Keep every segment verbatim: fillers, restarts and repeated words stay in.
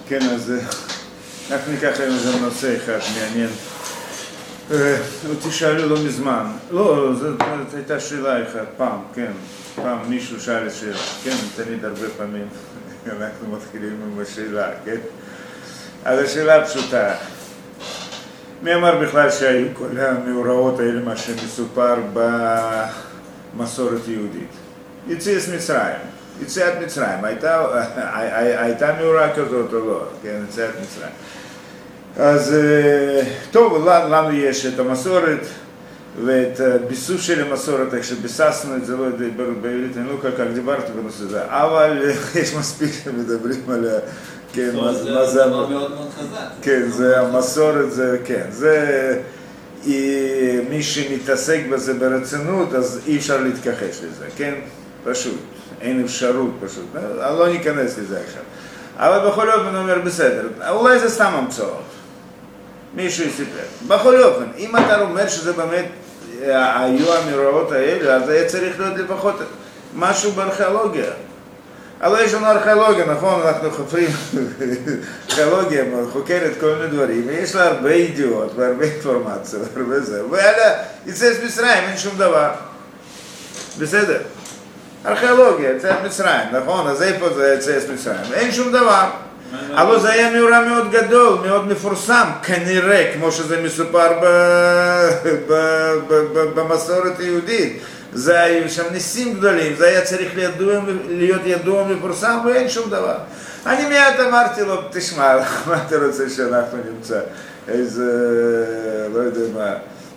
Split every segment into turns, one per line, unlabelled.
כן, אז אנחנו ניקח היום איזה נושא אחד מעניין. אותי שאלו לא מזמן, לא, זאת הייתה שאלה אחת, פעם, כן, פעם מישהו שאל את שאלה, כן, תמיד הרבה פעמים אנחנו מתחילים עם השאלה, כן? אז השאלה הפשוטה, מי אמר בכלל שהיו כל המאורעות האלה, מה שמסופר במסורת יהודית? יציאת מצרים, יציאת מצרים, הייתה, הייתה מאורע כזאת או לא, כן, יציאת מצרים. אז טוב, לנו יש את המסורת ואת הביסוס של המסורת, איך שביססנו את זה, לא יודע, בעברית אני לא כל כך דיברתי בנושא הזה, אבל יש מספיק שמדברים על כן,
מה זה דבר מאוד מאוד חזק.
כן, זה המסורת, זה, כן, זה, מי שמתעסק בזה ברצינות, אז אי אפשר להתכחש לזה, כן, פשוט, אין אפשרות פשוט, לא ניכנס לזה עכשיו. אבל בכל אופן הוא אומר בסדר, אולי זה סתם המצאות, מישהו יסיפר. בכל אופן, אם אתה אומר שזה באמת היו המאורעות האלה, אז היה צריך להיות לפחות משהו בארכיאולוגיה. אבל יש לנו ארכיאולוגיה, נכון? אנחנו חופרים ארכיאולוגיה, חוקרת כל מיני דברים, ויש לה הרבה ידיעות והרבה אינפורמציה והרבה זה. ואלה, יציאת מצרים, אין שום דבר. בסדר. ארכיאולוגיה, יציאת מצרים, נכון? אז איפה זה יציאת מצרים? אין שום דבר. אבל זה היה מאורע מאוד גדול, מאוד מפורסם, כנראה, כמו שזה מסופר במסורת היהודית. זה היו שם ניסים גדולים, זה היה צריך להיות ידוע ומפורסם, ואין שום דבר. אני מיד אמרתי לו, תשמע, מה אתה רוצה שאנחנו נמצא? איזה, לא יודע מה,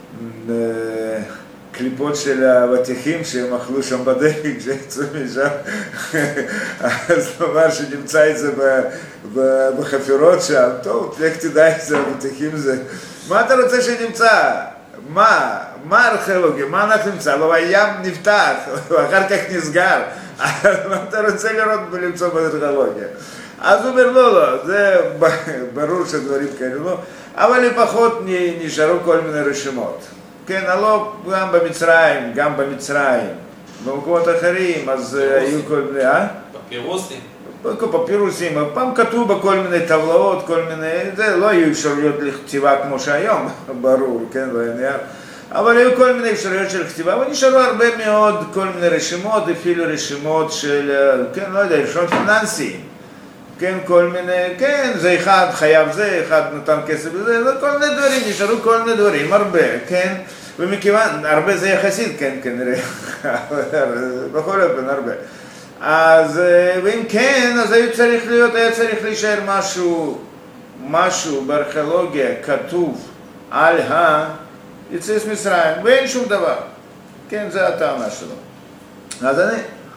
קליפות של האבטיחים שהם אכלו שם בדרך, שיצאו משם, אז נאמר שנמצא את זה בחפירות שם, טוב, איך תדע איזה אבטיחים זה, מה אתה רוצה שנמצא? מה? מה ארכיאולוגיה? מה אנחנו נמצא? לא, הים נפתח, ואחר כך נסגר, מה אתה רוצה לראות ולמצוא בארכיאולוגיה? אז הוא אומר, לא, לא, זה ברור שדברים כאלה לא, אבל לפחות נשארו כל מיני רשימות. כן, הלא, גם במצרים, גם במצרים, במקומות אחרים, אז היו כל מיני, אה?
פפירוסים.
פפירוסים, פעם כתוב בכל מיני טבלאות, כל מיני, זה לא היו אפשרויות לכתיבה כמו שהיום, ברור, כן, לא היה נייר, אבל היו כל מיני אפשרויות של כתיבה, ונשארו הרבה מאוד כל מיני רשימות, אפילו רשימות של, כן, לא יודע, רשימות פיננסיים, כן, כל מיני, כן, זה אחד חייב זה, אחד נותן כסף לזה, זה כל מיני דברים, נשארו כל מיני דברים, הרבה, כן, ומכיוון, הרבה זה יחסית, כן, כנראה, בכל אופן, הרבה. אז, ואם כן, אז היה צריך להיות, היה צריך להישאר משהו, משהו בארכיאולוגיה כתוב על היציאת מצרים, ואין שום דבר. כן, זה הטענה שלו. אז אני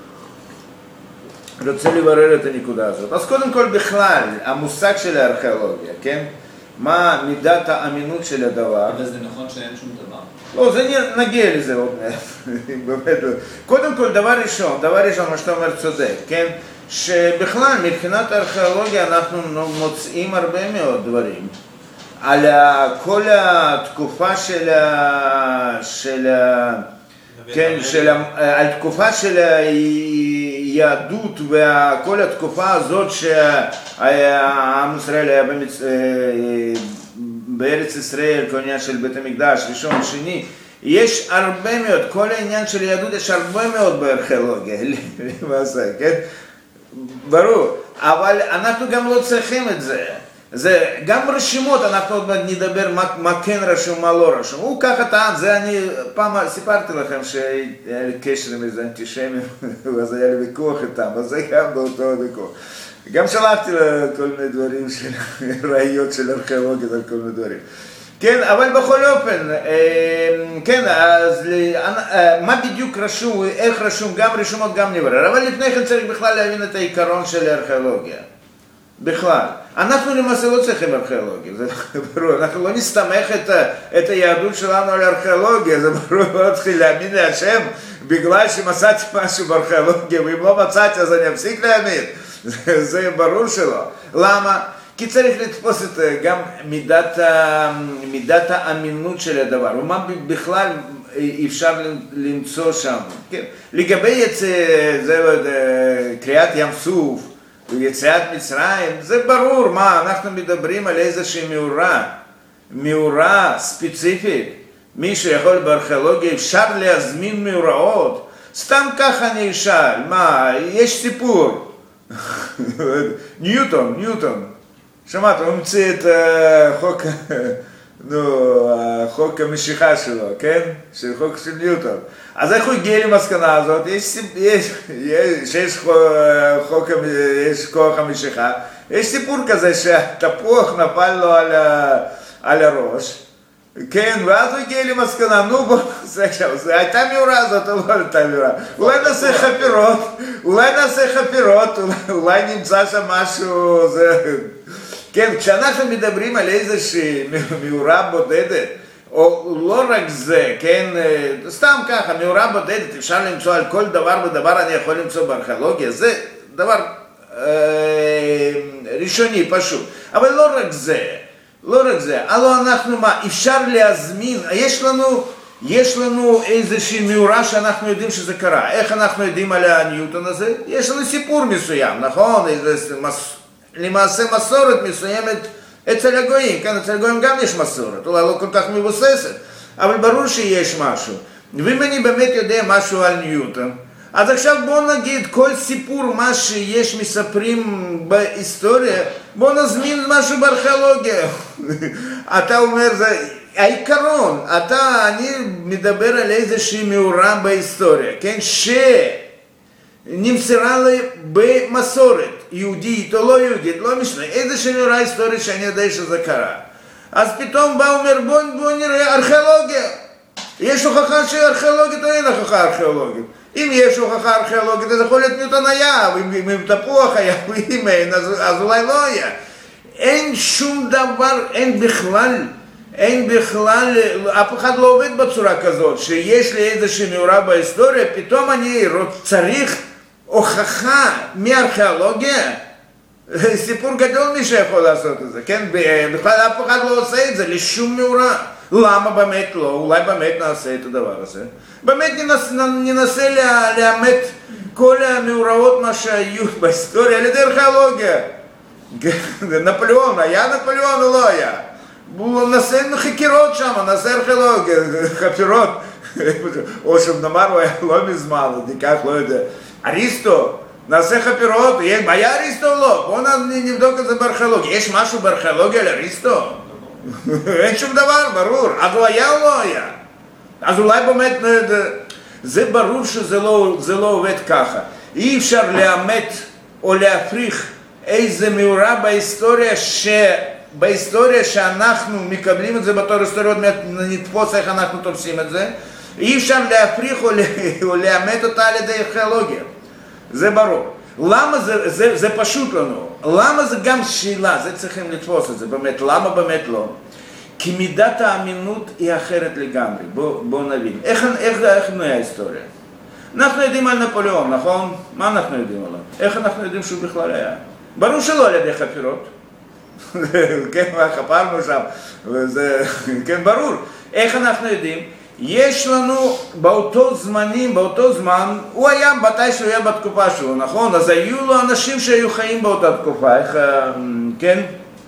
רוצה לברר את הנקודה הזאת. אז קודם כל בכלל, המושג של הארכיאולוגיה, כן? מה מידת האמינות של הדבר?
אבל זה נכון שאין שום דבר.
לא, זה נגיע לזה עוד מעט. קודם כל, דבר ראשון, דבר ראשון, מה שאתה אומר צודק, כן? שבכלל, מבחינת הארכיאולוגיה, אנחנו מוצאים הרבה מאוד דברים. על כל התקופה של ה... של ה... כן, של ה... על תקופה של היהדות וכל התקופה הזאת שהעם ישראל היה במצ... בארץ ישראל, כל העניין של בית המקדש, ראשון, שני, יש הרבה מאוד, כל העניין של יהדות יש הרבה מאוד בארכיאולוגיה, למעשה, כן? ברור, אבל אנחנו גם לא צריכים את זה. זה גם רשימות, אנחנו עוד נדבר מה, מה כן רשום, מה לא רשום. הוא ככה טען, זה אני פעם סיפרתי לכם שהיה לי קשר עם איזה אנטישמים, אז היה לי ויכוח איתם, אז זה גם באותו ויכוח. גם שלחתי לכל מיני דברים של ראיות של ארכיאולוגיה על כל מיני דברים. כן, אבל בכל אופן, כן, אז מה בדיוק רשום, איך רשום, גם רשומות, גם נברר. אבל לפני כן צריך בכלל להבין את העיקרון של הארכיאולוגיה. בכלל. אנחנו למעשה לא צריכים ארכיאולוגיה, זה ברור. אנחנו לא נסתמך את, את היהדות שלנו על ארכיאולוגיה, זה ברור, לא צריך להאמין להשם בגלל שמצאתי משהו בארכיאולוגיה, ואם לא מצאתי אז אני אפסיק להאמין. זה, זה ברור שלא. למה? כי צריך לתפוס את גם מידת, מידת האמינות של הדבר, ומה בכלל אפשר למצוא שם. כן? לגבי את זה, זה קריאת ים סוף, יציאת מצרים, זה ברור, מה, אנחנו מדברים על איזושהי מאורה, מאורה ספציפית, מישהו יכול בארכיאולוגיה, אפשר להזמין מאורעות, סתם ככה אני אשאל, מה, יש סיפור, ניוטון, ניוטון, שמעת, הוא המציא את חוק, נו, חוק המשיכה שלו, כן? של חוק של ניוטון. אז איך הוא הגיע למסקנה הזאת? יש, יש, יש, יש, חוק, יש כוח המשיכה, יש סיפור כזה שהתפוח נפל לו על, ה, על הראש, כן, ואז הוא הגיע למסקנה, נו בוא נעשה עכשיו, זה הייתה מאורה הזאת או לא הייתה מאורה? אולי נעשה חפירות, אולי נעשה חפירות, אולי, אולי נמצא שם משהו, זה... כן, כשאנחנו מדברים על איזושהי מאורה בודדת, או לא רק זה, כן, סתם ככה, מאורה בודדת, אפשר למצוא על כל דבר ודבר אני יכול למצוא בארכיאולוגיה, זה דבר אה, ראשוני פשוט, אבל לא רק זה, לא רק זה, הלוא אנחנו מה, אפשר להזמין, יש לנו, יש לנו איזושהי מאורה שאנחנו יודעים שזה קרה, איך אנחנו יודעים על הניוטון הזה? יש לנו סיפור מסוים, נכון? איזה מס... למעשה מסורת מסוימת אצל הגויים, כן, אצל הגויים גם יש מסורת, אולי לא כל כך מבוססת, אבל ברור שיש משהו. ואם אני באמת יודע משהו על ניוטון, אז עכשיו בוא נגיד כל סיפור, מה שיש מספרים בהיסטוריה, בוא נזמין משהו בארכיאולוגיה. אתה אומר, זה העיקרון, אתה, אני מדבר על איזושהי מאורה בהיסטוריה, כן, שנמסרה לי במסורת, יהודית או לא יהודית, לא משנה, איזושהי מאורה היסטורית שאני יודע שזה קרה. אז פתאום בא אומר, בוא, בוא נראה ארכיאולוגיה. יש הוכחה שהיא ארכיאולוגית או אין הוכחה ארכיאולוגית? אם יש הוכחה ארכיאולוגית, אז יכול להיות ניוטון היה, ואם, אם תפוח היה, ואם אין, אז, אז אולי לא היה. אין שום דבר, אין בכלל, אין בכלל, אף אחד לא עובד בצורה כזאת, שיש לי איזושהי מאורה בהיסטוריה, פתאום אני צריך הוכחה מארכיאולוגיה. סיפור גדול מי שיכול לעשות את זה, כן? בכלל אף אחד לא עושה את זה לשום מאורה. למה באמת לא? אולי באמת נעשה את הדבר הזה. באמת ננסה, ננסה לאמת כל המאורעות מה שהיו בהיסטוריה על ידי ארכיאולוגיה. נפוליאון, היה נפוליאון או לא היה? נעשה חקירות שם, נעשה ארכיאולוגיה, חפירות. או שנאמר הוא היה לא מזמן, ניקח, לא יודע. אריסטו, נעשה חפירות, היה אריסטו או לא? בואו נבדוק את זה בארכיאולוגיה. יש משהו בארכיאולוגיה על אריסטו? אין שום דבר, ברור. אז הוא היה או לא היה? אז אולי באמת, זה ברור שזה לא, זה לא עובד ככה. אי אפשר לאמת או להפריך איזה מאורה בהיסטוריה, ש... בהיסטוריה שאנחנו מקבלים את זה בתור היסטוריה, עוד מעט נתפוס איך אנחנו תופסים את זה. אי אפשר להפריך או, או לאמת אותה על ידי ארכיאולוגיה. זה ברור. למה זה, זה, זה פשוט לנו? למה זה גם שאלה? זה צריכים לתפוס את זה באמת. למה באמת לא? כי מידת האמינות היא אחרת לגמרי. בוא, בוא נבין. איך, איך, איך נהיה ההיסטוריה? אנחנו יודעים על נפוליאון, נכון? מה אנחנו יודעים עליו? איך אנחנו יודעים שהוא בכלל היה? ברור שלא על ידי חפירות. כן, חפרנו שם. וזה, כן, ברור. איך אנחנו יודעים? יש לנו באותו זמנים, באותו זמן, הוא היה מתי שהוא היה בתקופה שלו, נכון? אז היו לו אנשים שהיו חיים באותה תקופה, איך, כן?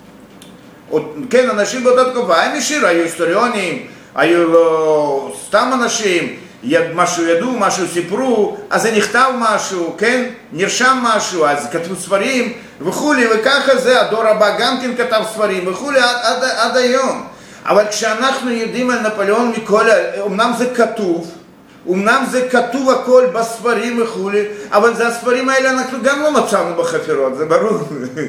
כן, אנשים באותה תקופה, הם השאירו, היו היסטוריונים, היו לו סתם אנשים, משהו ידעו, משהו סיפרו, אז זה נכתב משהו, כן? נרשם משהו, אז כתבו ספרים וכולי, וככה זה, הדור הבא גם כן כתב ספרים וכולי, עד, עד, עד היום. אבל כשאנחנו יודעים על נפוליאון מכל, אמנם זה כתוב, אמנם זה כתוב הכל בספרים וכולי, אבל זה הספרים האלה אנחנו גם לא מצאנו בחפירות, זה ברור.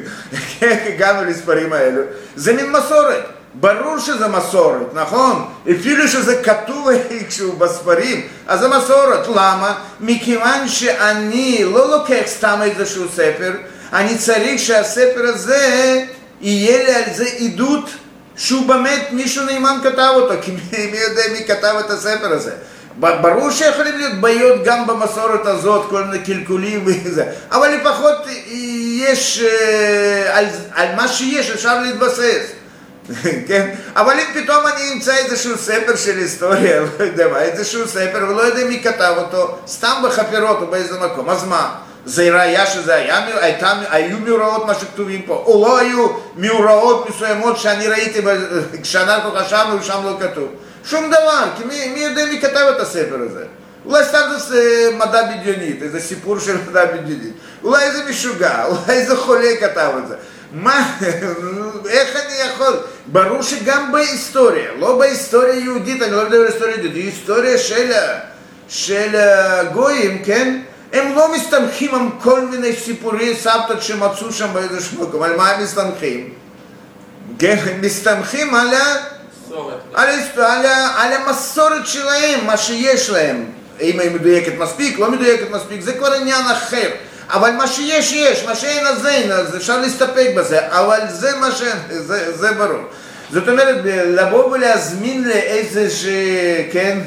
הגענו לספרים האלה. זה מין מסורת. ברור שזה מסורת, נכון? אפילו שזה כתוב איכשהו בספרים, אז זה מסורת. למה? מכיוון שאני לא לוקח סתם איזשהו ספר, אני צריך שהספר הזה יהיה לי על זה עדות, שהוא באמת מישהו נאמן כתב אותו, כי מי יודע מי כתב את הספר הזה. ברור שיכולים להיות בעיות גם במסורת הזאת, כל מיני קלקולים וזה, אבל לפחות יש, על, על מה שיש אפשר להתבסס. כן? אבל אם פתאום אני אמצא איזשהו ספר של היסטוריה, לא יודע מה, איזשהו ספר ולא יודע מי כתב אותו, סתם בחפירות או באיזה מקום, אז מה? זה ראייה שזה היה, הייתה, היו מאורעות מה שכתובים פה, או לא היו מאורעות מסוימות שאני ראיתי כשאנחנו חשבנו ושם לא כתוב. שום דבר, כי מי, מי יודע מי כתב את הספר הזה? אולי סתם זה מדע בדיונית, איזה סיפור של מדע בדיונית. אולי איזה משוגע, אולי איזה חולה כתב את זה. מה, איך אני יכול? ברור שגם בהיסטוריה, לא בהיסטוריה יהודית, אני לא מדבר על היסטוריה יהודית, היא היסטוריה של, של גויים, כן? הם לא מסתמכים על כל מיני סיפורי סבתות שמצאו שם באיזשהו מקום, על מה הם מסתמכים? כן, הם מסתמכים על, על, על, על המסורת שלהם, מה שיש להם. אם היא מדויקת מספיק, לא מדויקת מספיק, זה כבר עניין אחר. אבל מה שיש, יש, מה שאין אז אין, אז אפשר להסתפק בזה, אבל זה מה ש... זה, זה ברור. זאת אומרת, לבוא ולהזמין לאיזה ש... כן,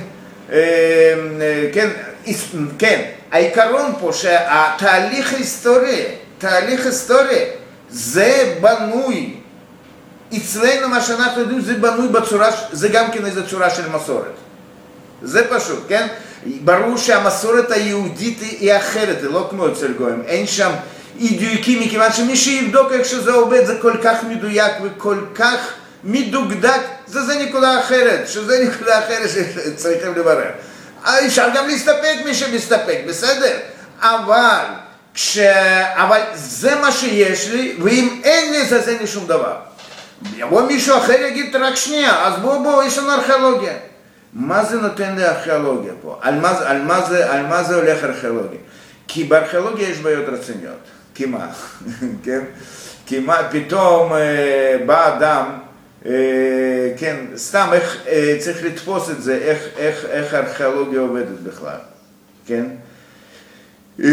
כן, כן, העיקרון פה שהתהליך היסטורי, תהליך היסטורי, זה בנוי, אצלנו מה שאנחנו יודעים זה בנוי בצורה, זה גם כן איזו צורה של מסורת. זה פשוט, כן? ברור שהמסורת היהודית היא אחרת, זה לא כמו אצל גויים, אין שם אי-דיוקים, מכיוון שמי שיבדוק איך שזה עובד זה כל כך מדויק וכל כך מדוקדק, זה זה נקודה אחרת, שזה נקודה אחרת שצריכים לברר. אפשר גם להסתפק מי שמסתפק, בסדר? אבל, כש... אבל זה מה שיש לי, ואם אין לי זה, זה אין לי שום דבר. יבוא מישהו אחר יגיד רק שנייה, אז בואו בואו, יש לנו ארכיאולוגיה. מה זה נותן לארכיאולוגיה פה? על מה, על מה זה, על מה זה הולך ארכיאולוגיה? כי בארכיאולוגיה יש בעיות רציניות. כי מה? כן? כי מה, פתאום אה, בא אדם, אה, כן, סתם איך, אה, צריך לתפוס את זה, איך, איך, איך הארכיאולוגיה עובדת בכלל, כן? אה,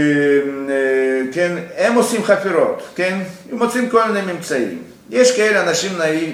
אה, כן, הם עושים חפירות, כן? הם מוצאים כל מיני ממצאים. יש כאלה אנשים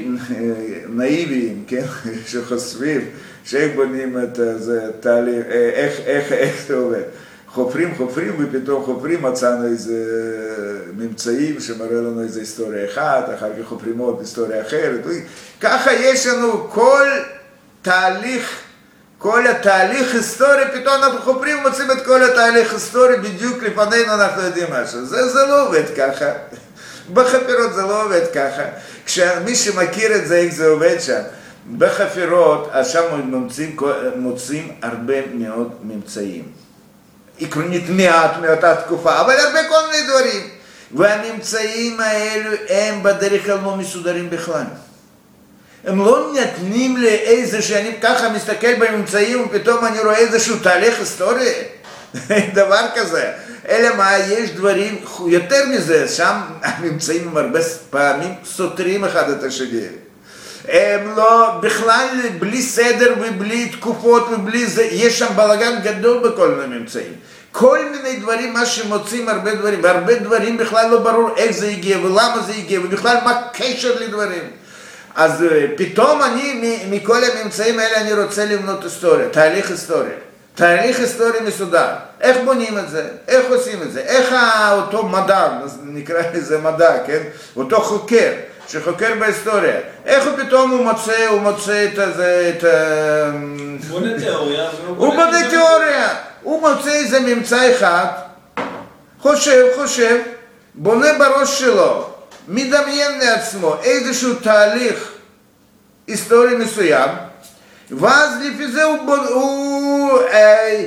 נאיביים, כן? שחושבים, שאיך בונים את זה, תהליך, איך, איך, איך זה עובד. חופרים, חופרים, ופתאום חופרים, מצאנו איזה ממצאים שמראה לנו איזה היסטוריה אחת, אחר כך חופרים עוד היסטוריה אחרת. ככה יש לנו כל תהליך, כל התהליך היסטורי, פתאום אנחנו חופרים ומוצאים את כל התהליך היסטורי, בדיוק לפנינו אנחנו יודעים משהו. זה, זה לא עובד ככה. בחפירות זה לא עובד ככה. כשמי שמכיר את זה, איך זה עובד שם. בחפירות, אז שם מוצאים, מוצאים הרבה מאוד ממצאים. עקרונית מעט מאותה תקופה, אבל הרבה כל מיני דברים. והממצאים האלו הם בדרך כלל לא מסודרים בכלל. הם לא נתנים לאיזה שאני ככה מסתכל בממצאים ופתאום אני רואה איזשהו תהליך היסטורי. דבר כזה. אלא מה, יש דברים, יותר מזה, שם הממצאים הם הרבה פעמים סותרים אחד את השני. הם לא, בכלל בלי סדר ובלי תקופות ובלי זה, יש שם בלגן גדול בכל מיני ממצאים. כל מיני דברים, מה שמוצאים הרבה דברים, והרבה דברים בכלל לא ברור איך זה הגיע ולמה זה הגיע, ובכלל מה הקשר לדברים. אז פתאום אני, מכל הממצאים האלה אני רוצה לבנות היסטוריה, תהליך היסטורי. תהליך היסטורי מסודר. איך בונים את זה? איך עושים את זה? איך אותו מדע, נקרא לזה מדע, כן? אותו חוקר, שחוקר בהיסטוריה. איך הוא פתאום הוא מוצא, הוא מוצא את זה, את ה...
בונה תיאוריה.
הוא בונה תיאוריה. הוא מוצא איזה ממצא אחד, חושב, חושב, בונה בראש שלו, מדמיין לעצמו איזשהו תהליך היסטורי מסוים, ואז לפי זה הוא, הוא אה,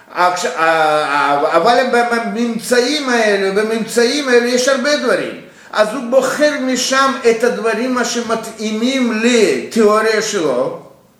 אה, אבל בממצאים האלה, בממצאים האלה יש הרבה דברים. אז הוא בוחר משם את הדברים שמתאימים לתיאוריה שלו,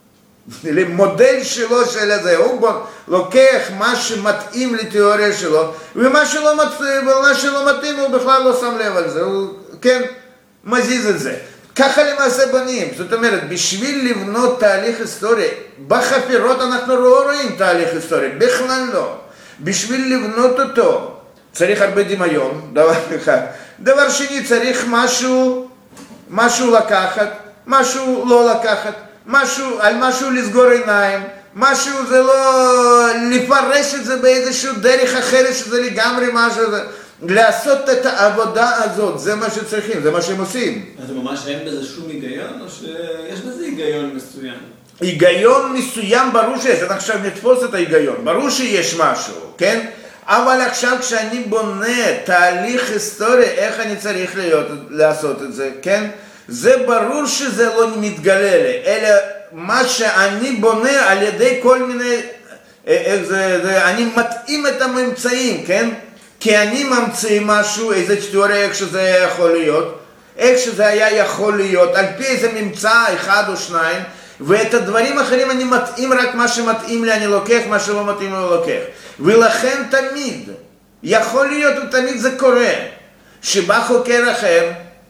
למודל שלו של הזה. הוא לוקח מה שמתאים לתיאוריה שלו, ומה שלא מתאים, ומה שלא מתאים הוא בכלל לא שם לב על זה. הוא, כן, מזיז את זה. ככה למעשה בנים, זאת אומרת, בשביל לבנות תהליך היסטורי, בחפירות אנחנו לא רואים תהליך היסטורי, בכלל לא. בשביל לבנות אותו, צריך הרבה דמיון, דבר אחד. דבר שני, צריך משהו, משהו לקחת, משהו לא לקחת, משהו, על משהו לסגור עיניים, משהו זה לא, לפרש את זה באיזשהו דרך אחרת, שזה לגמרי משהו זה. לעשות את העבודה הזאת, זה מה שצריכים, זה מה שהם עושים.
אז ממש אין בזה שום היגיון, או שיש בזה היגיון מסוים?
היגיון מסוים ברור שיש, אנחנו עכשיו נתפוס את ההיגיון, ברור שיש משהו, כן? אבל עכשיו כשאני בונה תהליך היסטורי, איך אני צריך להיות, לעשות את זה, כן? זה ברור שזה לא מתגלה לי, אלא מה שאני בונה על ידי כל מיני, איך זה, זה, אני מתאים את הממצאים, כן? כי אני ממציא משהו, איזה תיאוריה, איך שזה יכול להיות, איך שזה היה יכול להיות, על פי איזה ממצא אחד או שניים, ואת הדברים האחרים אני מתאים רק מה שמתאים לי, אני לוקח, מה שלא מתאים לי, לא לוקח. ולכן תמיד, יכול להיות ותמיד זה קורה, שבא חוקר אחר,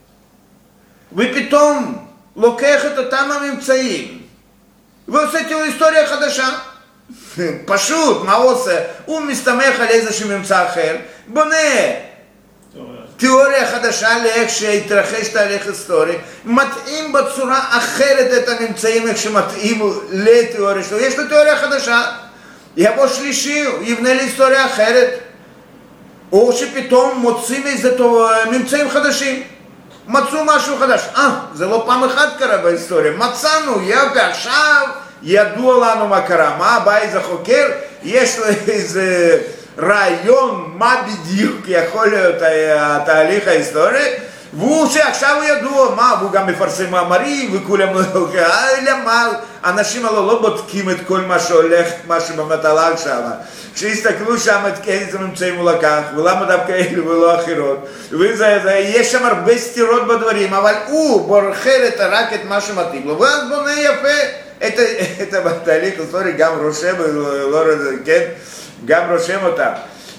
ופתאום לוקח את אותם הממצאים, ועושה היסטוריה חדשה. פשוט, מה הוא עושה? הוא מסתמך על איזשהו ממצא אחר, בונה תיאוריה חדשה לאיך שהתרחש תהליך היסטורי, מתאים בצורה אחרת את הממצאים איך שמתאים לתיאוריה שלו. יש לו תיאוריה חדשה, יבוא שלישי, הוא יבנה להיסטוריה אחרת, או שפתאום מוצאים איזה ממצאים חדשים, מצאו משהו חדש. אה, זה לא פעם אחת קרה בהיסטוריה, מצאנו, יפה, עכשיו ידוע לנו מה קרה. מה בא איזה חוקר, יש לו איזה רעיון מה בדיוק יכול להיות התהליך ההיסטורי, והוא שעכשיו הוא ידוע, מה, והוא גם מפרסם מאמרים וכולם לא, למה, אנשים הלא לא בודקים את כל מה שהולך, מה שבאמת הלך שם, כשיסתכלו שם את איזה ממצאים הוא לקח, ולמה דווקא אלו ולא אחרות, ויש שם הרבה סתירות בדברים, אבל הוא בוחר רק את מה שמתאים לו, ואז בונה יפה את, את התהליך ההיסטורי, גם רושם, לא, כן? גם רושם אותם,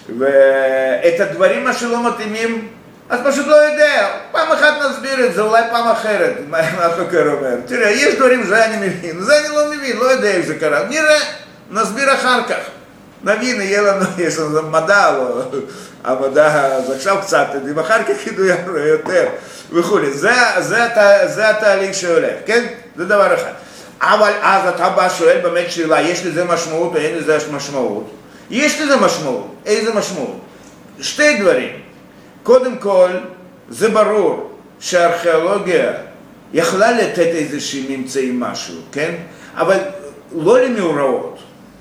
ואת הדברים מה שלא מתאימים, אז פשוט לא יודע, פעם אחת נסביר את זה, אולי פעם אחרת, מה החוקר אומר. תראה, יש דברים שזה אני מבין, זה אני לא מבין, לא יודע איך זה קרה, נראה, נסביר אחר כך, נבין, יהיה לנו, יש לנו מדע, לא, המדע, אז עכשיו קצת, אם אחר כך ידעו יותר, וכו'. זה, זה, זה התהליך שהולך, כן? זה דבר אחד. אבל אז אתה בא שואל באמת שאלה, יש לזה משמעות או אין לזה משמעות? יש לזה משמעות. איזה משמעות? שתי דברים. קודם כל, זה ברור שהארכיאולוגיה יכלה לתת איזושהי ממצאים משהו, כן? אבל לא למאורעות.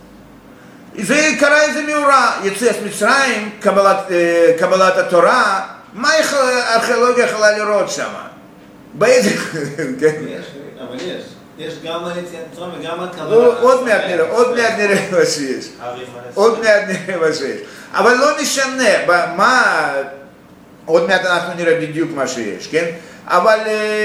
זה קרה איזה מאורע, יציאת מצרים, קבלת, קבלת התורה, מה הארכיאולוגיה יכולה לראות שם? באיזה...
יש, אבל יש. יש גם על יציאת מצרים וגם על קבלת...
עוד מעט נראה, עוד מעט נראה מה שיש. עוד מעט נראה מה שיש. אבל לא משנה, מה... עוד מעט אנחנו נראה בדיוק מה שיש, כן? אבל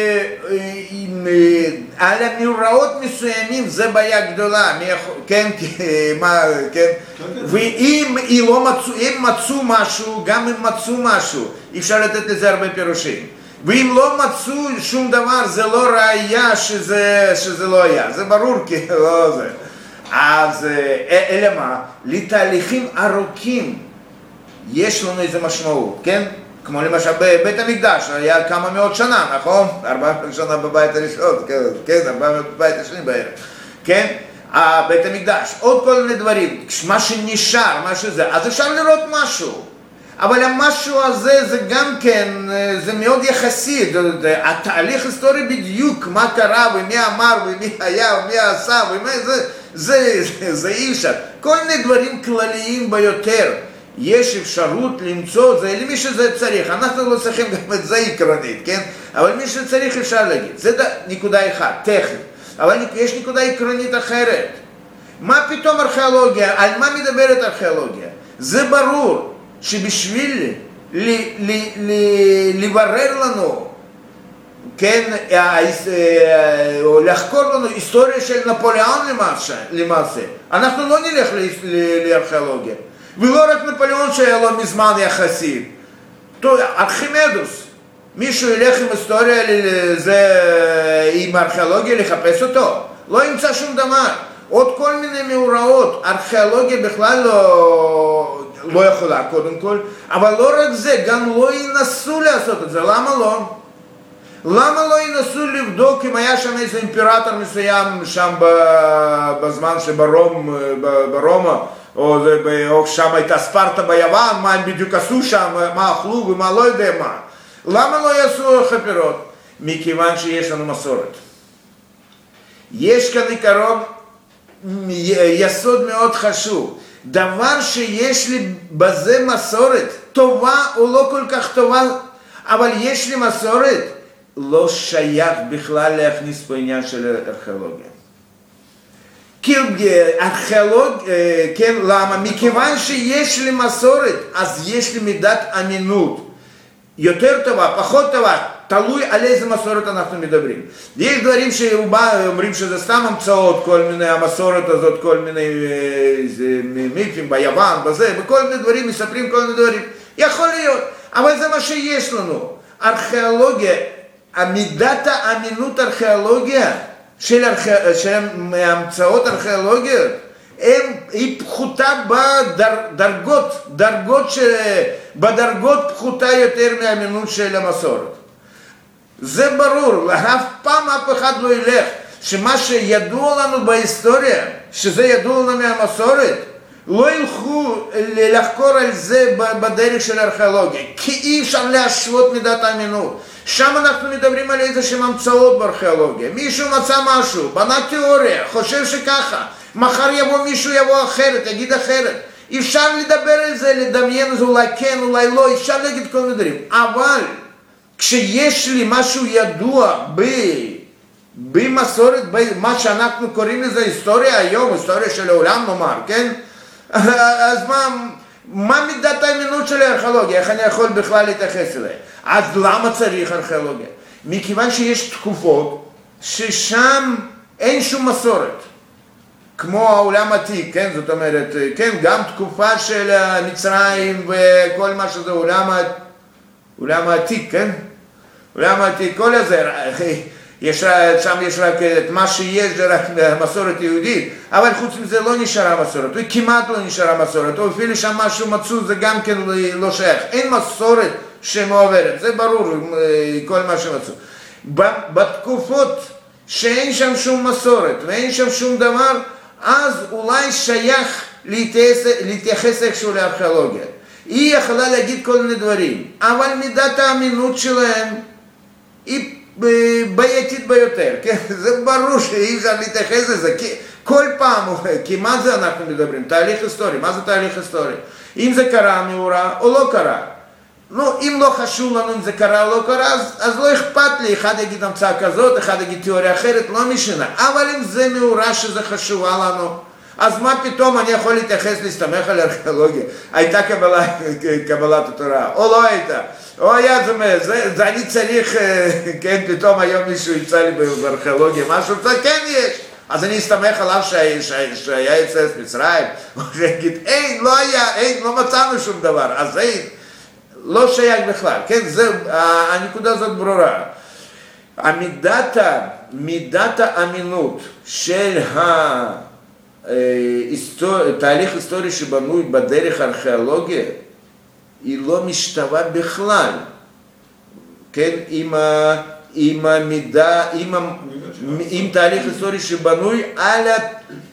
על המאורעות מסוימים זה בעיה גדולה, כן? מה, כן? ואם הם מצאו משהו, גם אם מצאו משהו, אפשר לתת לזה הרבה פירושים. ואם לא מצאו שום דבר, זה לא ראייה שזה, שזה לא היה. זה ברור, כי לא זה. אז אלא מה? לתהליכים ארוכים יש לנו איזו משמעות, כן? כמו למשל בבית המקדש, היה כמה מאות שנה, נכון? ארבעה שנה בבית הראשון, כן, ארבעה מאות בבית השני בערב, כן? בית המקדש, עוד כל מיני דברים, מה שנשאר, מה שזה, אז אפשר לראות משהו. אבל המשהו הזה זה גם כן, זה מאוד יחסי, התהליך היסטורי בדיוק, מה קרה ומי אמר ומי היה ומי עשה ומי זה, זה, זה, זה אי אפשר. כל מיני דברים כלליים ביותר, יש אפשרות למצוא זה למי שזה צריך, אנחנו לא צריכים גם את זה עקרונית, כן? אבל מי שצריך אפשר להגיד, זה נקודה אחת, טכנית, אבל יש נקודה עקרונית אחרת. מה פתאום ארכיאולוגיה, על מה מדברת ארכיאולוגיה? זה ברור. שבשביל לברר לנו, כן, או לחקור לנו היסטוריה של נפוליאון למעשה, אנחנו לא נלך לארכיאולוגיה. ולא רק נפוליאון שהיה לו מזמן יחסי. ארכימדוס, מישהו ילך עם היסטוריה, עם ארכיאולוגיה לחפש אותו, לא ימצא שום דבר. עוד כל מיני מאורעות, ארכיאולוגיה בכלל לא... לא יכולה קודם כל, אבל לא רק זה, גם לא ינסו לעשות את זה. למה לא? למה לא ינסו לבדוק אם היה שם איזה אימפרטור מסוים שם בזמן שברום, ברומא, או, או שם הייתה ספרטה ביוון, מה הם בדיוק עשו שם, מה אכלו ומה לא יודע מה. למה לא יעשו חפירות? מכיוון שיש לנו מסורת. יש כאן עיקרון יסוד מאוד חשוב. דבר שיש לי בזה מסורת, טובה או לא כל כך טובה, אבל יש לי מסורת, לא שייך בכלל להכניס פה עניין של ארכיאולוגיה. כאילו, ארכיאולוג, כן, למה? מכיוון שיש לי מסורת, אז יש לי מידת אמינות. יותר טובה, פחות טובה, תלוי על איזה מסורת אנחנו מדברים. יש דברים שרובה אומרים שזה סתם המצאות, כל מיני, המסורת הזאת, כל מיני מיתים ביוון, בזה, בכל מיני דברים, מספרים כל מיני דברים. יכול להיות, אבל זה מה שיש לנו. ארכיאולוגיה, מידת האמינות ארכיאולוגיה, של, ארכ... של המצאות ארכיאולוגיות, הם, היא פחותה בדרגות, דרגות של, בדרגות פחותה יותר מהאמינות של המסורת. זה ברור, אף פעם אף אחד לא ילך, שמה שידוע לנו בהיסטוריה, שזה ידוע לנו מהמסורת, לא ילכו לחקור על זה בדרך של הארכיאולוגיה, כי אי אפשר להשוות מידת האמינות. שם אנחנו מדברים על איזה שהם המצאות בארכיאולוגיה. מישהו מצא משהו, בנה תיאוריה, חושב שככה. מחר יבוא מישהו, יבוא אחרת, יגיד אחרת. אפשר לדבר על זה, לדמיין זה, אולי כן, אולי לא, אפשר להגיד כל מיני דברים. אבל כשיש לי משהו ידוע ב... במסורת, מה שאנחנו קוראים לזה היסטוריה היום, היסטוריה של העולם נאמר, כן? אז מה... מה מידת האמינות של הארכיאולוגיה? איך אני יכול בכלל להתייחס אליה? אז למה צריך ארכיאולוגיה? מכיוון שיש תקופות ששם אין שום מסורת. כמו העולם העתיק, כן? זאת אומרת, כן, גם תקופה של מצרים וכל מה שזה עולם, עולם העתיק, כן? עולם העתיק, כל הזה, יש, שם יש רק את מה שיש, זה רק מסורת יהודית, אבל חוץ מזה לא נשארה מסורת, וכמעט לא נשארה מסורת, או אפילו שם משהו מצאו, זה גם כן לא שייך, אין מסורת שמועברת, זה ברור, כל מה שמצאו. בתקופות שאין שם שום מסורת, ואין שם שום דבר, אז אולי שייך להתייחס איכשהו לארכיאולוגיה. היא יכולה להגיד כל מיני דברים, אבל מידת האמינות שלהם היא בעייתית ביותר, כן? זה ברור שאי אפשר להתייחס לזה, כי כל פעם, כי מה זה אנחנו מדברים? תהליך היסטורי, מה זה תהליך היסטורי? אם זה קרה מאורע או לא קרה. נו, אם לא חשוב לנו אם זה קרה או לא קרה, אז, אז לא אכפת לי, אחד יגיד המצאה כזאת, אחד יגיד תיאוריה אחרת, לא משנה. אבל אם זה מאורע שזה חשובה לנו, אז מה פתאום אני יכול להתייחס, להסתמך על ארכיאולוגיה? הייתה קבלה, קבלת התורה, או לא הייתה? או היה זה, זה, זה אני צריך, כן, פתאום היום מישהו יצא לי בארכיאולוגיה, משהו, כן יש. אז אני אסתמך עליו שהיה יצא מצרים, או שיגיד, אין, לא היה, אין, לא מצאנו שום דבר, אז אין, לא שייך בכלל, כן, זה, הנקודה הזאת ברורה. המידת, מידת האמינות של התהליך היסטורי שבנוי בדרך ארכיאולוגיה, היא לא משתווה בכלל, כן, עם, ה, עם המידה, עם, ה, עם תהליך היסטורי שבנוי על, ה,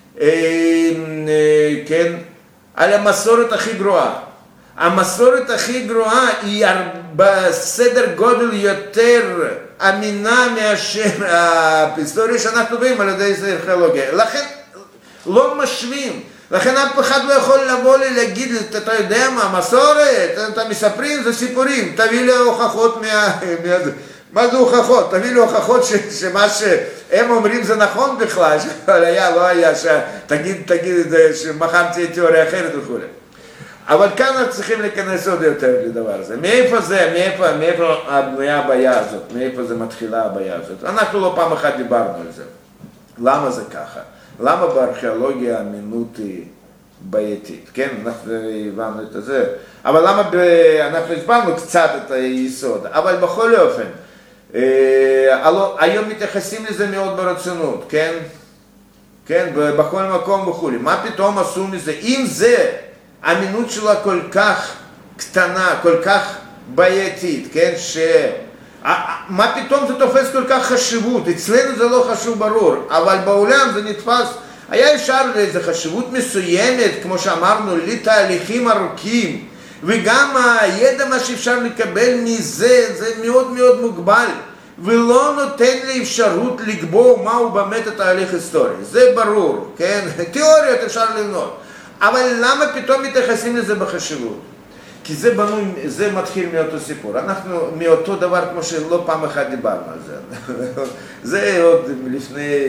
כן, על המסורת הכי גרועה. המסורת הכי גרועה היא בסדר גודל יותר אמינה מאשר ההיסטוריה שאנחנו רואים על ידי ארכיאולוגיה. לכן לא משווים. לכן אף אחד לא יכול לבוא לי להגיד, אתה יודע מה, מסורת, אתה מספרים, זה סיפורים, תביא לי הוכחות מה... מה זה הוכחות? תביא לי הוכחות ש... שמה שהם אומרים זה נכון בכלל, שהיה, לא היה, שתגיד, תגיד, שמחר תהיה תיאוריה אחרת וכו'. אבל כאן אנחנו צריכים להיכנס עוד יותר לדבר הזה. מאיפה זה, מאיפה, מאיפה הבנויה הבעיה הזאת, מאיפה זה מתחילה הבעיה הזאת. אנחנו לא פעם אחת דיברנו על זה. למה זה ככה? למה בארכיאולוגיה האמינות היא בעייתית? כן, אנחנו הבנו את זה. אבל למה, ב... אנחנו הסברנו קצת את היסוד, אבל בכל אופן, אה, היום מתייחסים לזה מאוד ברצינות, כן? כן, בכל מקום וכו'. מה פתאום עשו מזה? אם זה, האמינות שלה כל כך קטנה, כל כך בעייתית, כן? ש... מה פתאום זה תופס כל כך חשיבות? אצלנו זה לא חשוב ברור, אבל בעולם זה נתפס, היה אפשר לאיזו חשיבות מסוימת, כמו שאמרנו, לתהליכים ארוכים, וגם הידע מה שאפשר לקבל מזה, זה מאוד מאוד מוגבל, ולא נותן לי אפשרות לקבוע מהו באמת התהליך היסטורי, זה ברור, כן? תיאוריות אפשר לבנות, אבל למה פתאום מתייחסים לזה בחשיבות? כי זה בנוי, זה מתחיל מאותו סיפור. אנחנו מאותו דבר כמו שלא פעם אחת דיברנו על זה. זה עוד לפני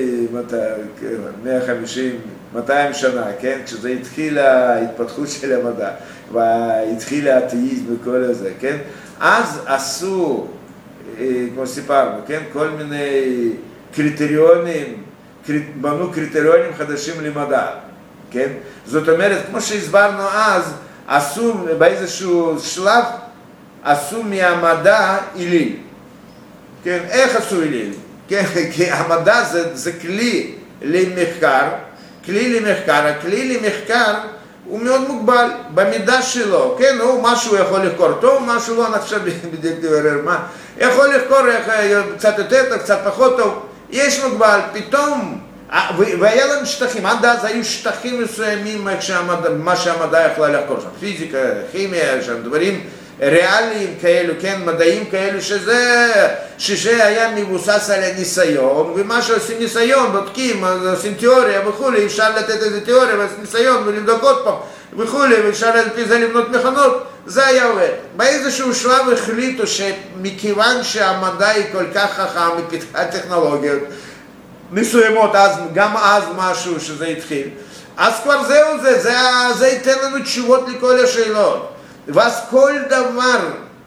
מאה וחמישים מאתיים שנה, כן? כשזה התחיל ההתפתחות של המדע, והתחיל האתאיזם וכל זה, כן? אז עשו, כמו סיפרנו, כן? כל מיני קריטריונים, בנו קריטריונים חדשים למדע, כן? זאת אומרת, כמו שהסברנו אז, עשו באיזשהו שלב, עשו מהמדע אליל. כן, איך עשו אליל? כן, כי המדע זה, זה כלי למחקר, כלי למחקר, הכלי למחקר הוא מאוד מוגבל במידה שלו, כן, הוא משהו יכול לחקור טוב, משהו לא, אני עכשיו בדיוק תברר מה, יכול לחקור קצת יותר טוב, קצת פחות טוב, יש מוגבל, פתאום, והיה לנו שטחים, עד אז היו שטחים מסוימים מה שהמדע יכלה לחקור שם, פיזיקה, כימיה, שם דברים ריאליים כאלו, כן, מדעים כאלו, שזה, שזה היה מבוסס על הניסיון, ומה שעושים ניסיון, בודקים, עושים תיאוריה וכולי, אפשר לתת איזה תיאוריה ועושים ניסיון ולבדוק עוד פעם וכולי, ואפשר על פי זה לבנות מכונות, זה היה עובד. באיזשהו שלב החליטו שמכיוון שהמדע היא כל כך חכם, מפיתחה טכנולוגיות, מסוימות, אז, גם אז משהו שזה התחיל, אז כבר זהו זה, זה, זה ייתן לנו תשובות לכל השאלות. ואז כל דבר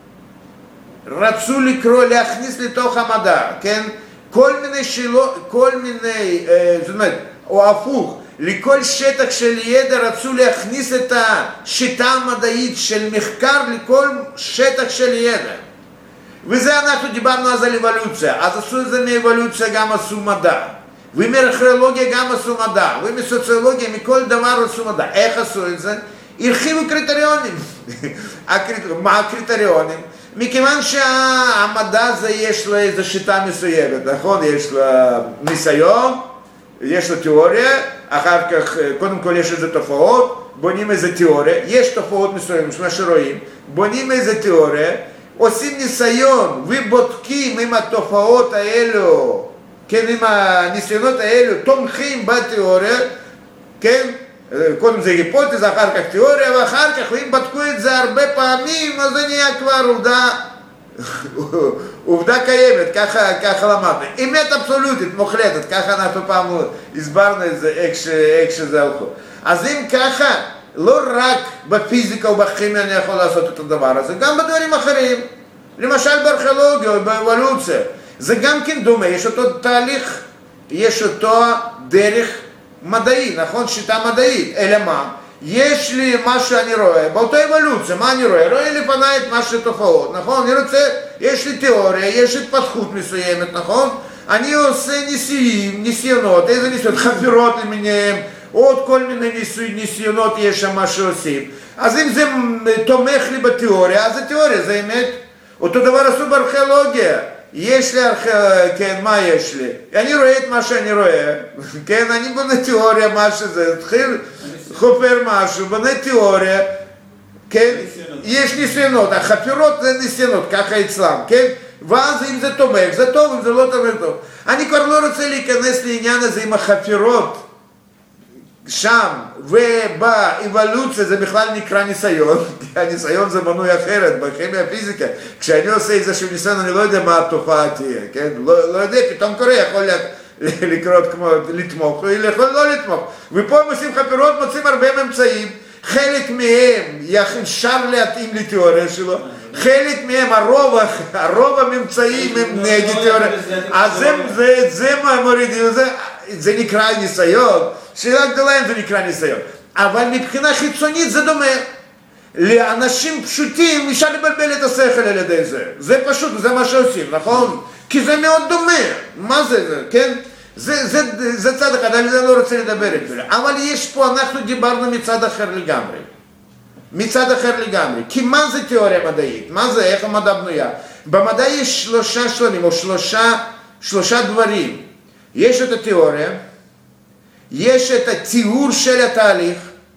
רצו לקרוא, להכניס לתוך המדע, כן? כל מיני שאלות, כל מיני, אה, זאת אומרת, או הפוך, לכל שטח של ידע רצו להכניס את השיטה המדעית של מחקר לכל שטח של ידע. וזה אנחנו דיברנו אז על אבולוציה, אז עשו את זה מאבולוציה גם עשו מדע, ומארכיאולוגיה גם עשו מדע, ומסוציולוגיה, מכל דבר עשו מדע. איך עשו את זה? הרחיבו קריטריונים. מה הקריטריונים? מכיוון שהמדע הזה יש לו איזו שיטה מסוימת, נכון? יש לו ניסיון, יש לו תיאוריה, אחר כך קודם כל יש איזה תופעות, בונים איזה תיאוריה, יש תופעות מסוימת, מה שרואים, בונים איזה תיאוריה, עושים ניסיון ובודקים אם התופעות האלו, כן, אם הניסיונות האלו תומכים בתיאוריה, כן, קודם זה היפותזה, אחר כך תיאוריה, ואחר כך, אם בדקו את זה הרבה פעמים, אז זה נהיה כבר עובדה, עובדה קיימת, ככה, ככה למדנו. אמת אבסולוטית, מוחלטת, ככה אנחנו פעם הסברנו את זה, איך, ש, איך שזה הלכו. אז אם ככה, לא רק בפיזיקה או בכימיה אני יכול לעשות את הדבר הזה, גם בדברים אחרים, למשל בארכיאולוגיה או באבולוציה, זה גם כן דומה, יש אותו תהליך, יש אותו דרך מדעי, נכון? שיטה מדעית, אלא מה? יש לי מה שאני רואה, באותו אבולוציה, מה אני רואה? רואה לפניי את מה שתופעות, נכון? אני רוצה, יש לי תיאוריה, יש התפתחות מסוימת, נכון? אני עושה ניסויים, ניסיונות, איזה ניסיונות? חפירות למיניהם, עוד כל מיני ניסיונות יש שם מה שעושים. אז אם זה תומך לי בתיאוריה, אז זה תיאוריה, זה אמת. אותו דבר עשו בארכיאולוגיה. יש לי ארכיאולוגיה, כן, מה יש לי? אני רואה את מה שאני רואה, כן, אני בונה תיאוריה, מה שזה, התחיל חופר משהו, בונה תיאוריה, כן, יש ניסיונות, החפירות זה ניסיונות, ככה אצלם, כן, ואז אם זה תומך, זה טוב, אם זה לא תומך טוב. אני כבר לא רוצה להיכנס לעניין הזה עם החפירות, שם ובאבולוציה זה בכלל נקרא ניסיון, כי הניסיון זה מנוי אחרת, בכימיה פיזיקה, כשאני עושה איזשהו ניסיון אני לא יודע מה התופעה תהיה, כן? לא, לא יודע, פתאום קורה, יכול לקרות כמו לתמוך, יכול לא לתמוך, ופה הם עושים חפירות, מוצאים הרבה ממצאים, חלק מהם אפשר להתאים לתיאוריה שלו, חלק מהם, הרוב, הרוב הממצאים הם נגד תיאוריה, אז זה, זה מה מורידים, זה, זה נקרא ניסיון, שאלה גדולה אם זה נקרא ניסיון, אבל מבחינה חיצונית זה דומה. לאנשים פשוטים אפשר לבלבל את השכל על ידי זה, זה פשוט, זה מה שעושים, נכון? כי זה מאוד דומה, מה זה זה, כן? זה, זה, זה צד אחד, אני לא רוצה לדבר את זה, אבל יש פה, אנחנו דיברנו מצד אחר לגמרי, מצד אחר לגמרי, כי מה זה תיאוריה מדעית? מה זה, איך המדע בנויה? במדע יש שלושה שלבים, או שלושה, שלושה דברים, יש את התיאוריה, יש את התיאור של התהליך,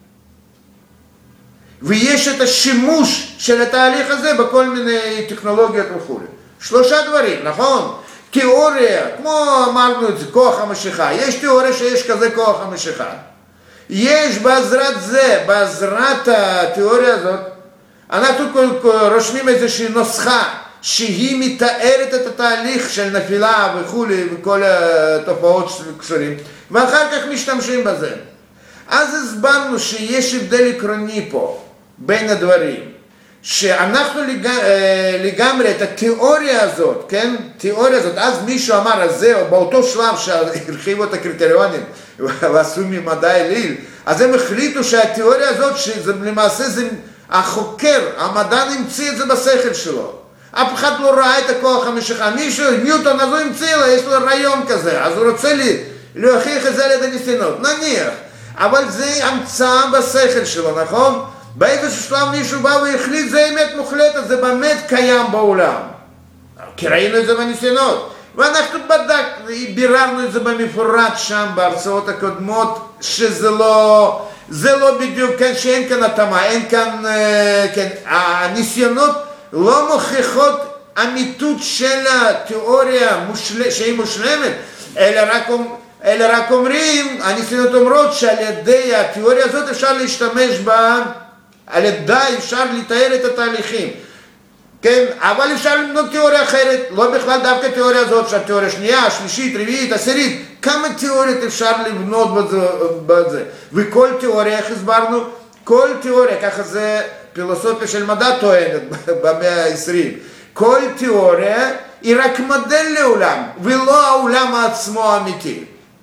ויש את השימוש של התהליך הזה בכל מיני טכנולוגיות וכו'. שלושה דברים, נכון? תיאוריה, כמו אמרנו את זה, כוח המשיכה. יש תיאוריה שיש כזה כוח המשיכה. יש בעזרת זה, בעזרת התיאוריה הזאת, אנחנו רושמים איזושהי נוסחה שהיא מתארת את התהליך של נפילה וכולי וכל התופעות שקשורים, ואחר כך משתמשים בזה. אז הסברנו שיש הבדל עקרוני פה בין הדברים, שאנחנו לגמרי את התיאוריה הזאת, כן? תיאוריה הזאת, אז מישהו אמר, אז זהו, באותו שלב שהרחיבו את הקריטריונים ועשו ממדע אליל, אז הם החליטו שהתיאוריה הזאת, שלמעשה זה החוקר, המדען המציא את זה בשכל שלו. אף אחד לא ראה את הכוח המשיכה. מישהו, ניוטון, אז הוא המציא לו, יש לו רעיון כזה, אז הוא רוצה לי להוכיח את זה על ידי ניסיונות, נניח. אבל זה המצאה בשכל שלו, נכון? באיזשהו שלב מישהו בא והחליט, זה אמת מוחלטת, זה באמת קיים בעולם. כי ראינו את זה בניסיונות. ואנחנו בדק, ביררנו את זה במפורט שם, בהרצאות הקודמות, שזה לא, זה לא בדיוק, כן, שאין כאן התאמה, אין כאן, כן, הניסיונות לא מוכיחות אמיתות של התיאוריה מושל... שהיא מושלמת, אלא רק, אלא רק אומרים, הניסיונות אומרות שעל ידי התיאוריה הזאת אפשר להשתמש בה, על ידי אפשר לתאר את התהליכים, כן, אבל אפשר למנות תיאוריה אחרת, לא בכלל דווקא תיאוריה הזאת, אפשר תיאוריה שנייה, שלישית, רביעית, עשירית, כמה תיאוריות אפשר לבנות בזה, בזה. וכל תיאוריה, איך הסברנו? כל תיאוריה, ככה זה פילוסופיה של מדע טוענת במאה העשרים, כל תיאוריה היא רק מודל לעולם, ולא העולם עצמו האמיתי.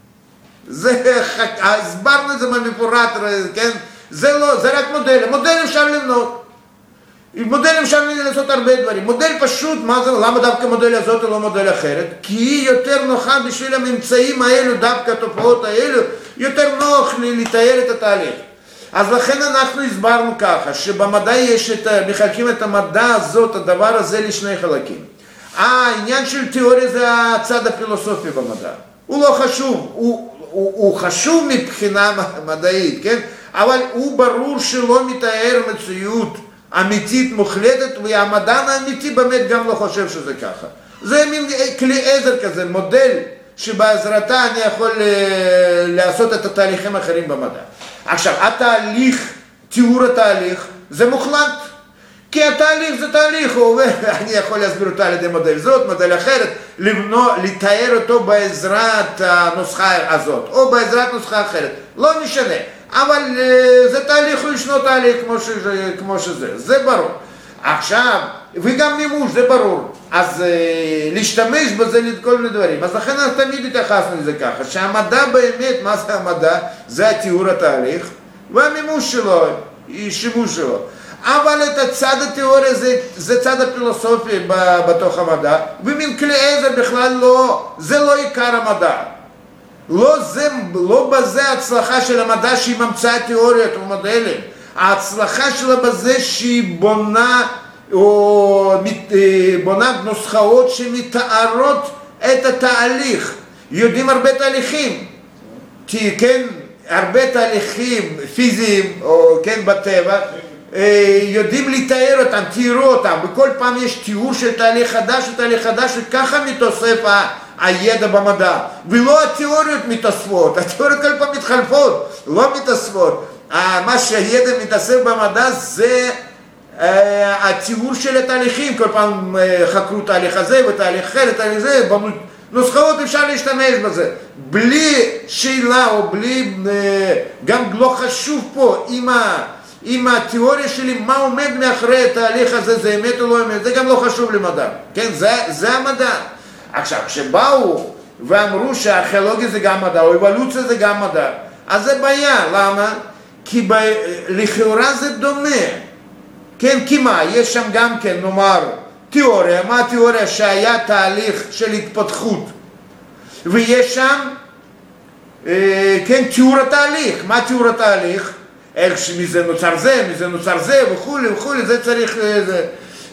זה, הסברנו את זה במפורט, כן? זה לא, זה רק מודל, מודל אפשר לבנות. מודל אפשר לעשות הרבה דברים. מודל פשוט, מה זה, למה דווקא מודל הזאת ולא מודל אחרת? כי היא יותר נוחה בשביל הממצאים האלו, דווקא התופעות האלו, יותר נוח לתאר את התהליך. אז לכן אנחנו הסברנו ככה, שבמדע יש את, מחלקים את המדע הזאת, הדבר הזה לשני חלקים. העניין של תיאוריה זה הצד הפילוסופי במדע. הוא לא חשוב, הוא, הוא, הוא חשוב מבחינה מדעית, כן? אבל הוא ברור שלא מתאר מציאות אמיתית מוחלטת, והמדען האמיתי באמת גם לא חושב שזה ככה. זה מין כלי עזר כזה, מודל שבעזרתה אני יכול לעשות את התהליכים האחרים במדע. עכשיו, התהליך, תיאור התהליך, זה מוחלט. כי התהליך זה תהליך, הוא עובר, אני יכול להסביר אותו על ידי מודל זאת, מודל אחרת, לבנות, לתאר אותו בעזרת הנוסחה הזאת, או בעזרת נוסחה אחרת, לא משנה. אבל זה תהליך, הוא ישנו תהליך כמו שזה, כמו שזה, זה ברור. עכשיו, וגם מימוש, זה ברור. אז להשתמש בזה לכל מיני דברים. אז לכן תמיד התייחסנו לזה ככה, שהמדע באמת, מה זה המדע? זה התיאור התהליך, והמימוש שלו, שימוש שלו. אבל את הצד התיאוריה זה, זה צד הפילוסופי בתוך המדע, ומין כלי עזר בכלל לא, זה לא עיקר המדע. לא, זה, לא בזה ההצלחה של המדע שהיא ממצאה תיאוריות ומודלים. ההצלחה שלה בזה שהיא בונה, או, בונה נוסחאות שמתארות את התהליך. יודעים הרבה תהליכים, כי כן, הרבה תהליכים פיזיים, או כן בטבע, יודעים לתאר אותם, תיארו אותם, בכל פעם יש תיאור של תהליך חדש ותהליך חדש, וככה מתוסף הידע במדע, ולא התיאוריות מתאספות, התיאוריות כל פעם מתחלפות, לא מתאספות. מה שהידע מתאסף במדע זה התיאור של התהליכים, כל פעם חקרו תהליך הזה ותהליך אחר, תהליך זה, בנוסחאות אפשר להשתמש בזה, בלי שאלה או בלי, גם לא חשוב פה אם ה... עם התיאוריה שלי, מה עומד מאחורי התהליך הזה, זה אמת או לא אמת, זה גם לא חשוב למדע, כן, זה, זה המדע. עכשיו, כשבאו ואמרו שהארכיאולוגיה זה גם מדע, או אבולוציה זה גם מדע, אז זה בעיה, למה? כי ב... לכאורה זה דומה, כן, כי מה, יש שם גם כן, נאמר, תיאוריה, מה התיאוריה? שהיה תהליך של התפתחות, ויש שם, אה, כן, תיאור התהליך, מה תיאור התהליך? איך מזה נוצר זה, מזה נוצר זה, וכולי וכולי, זה צריך, זה.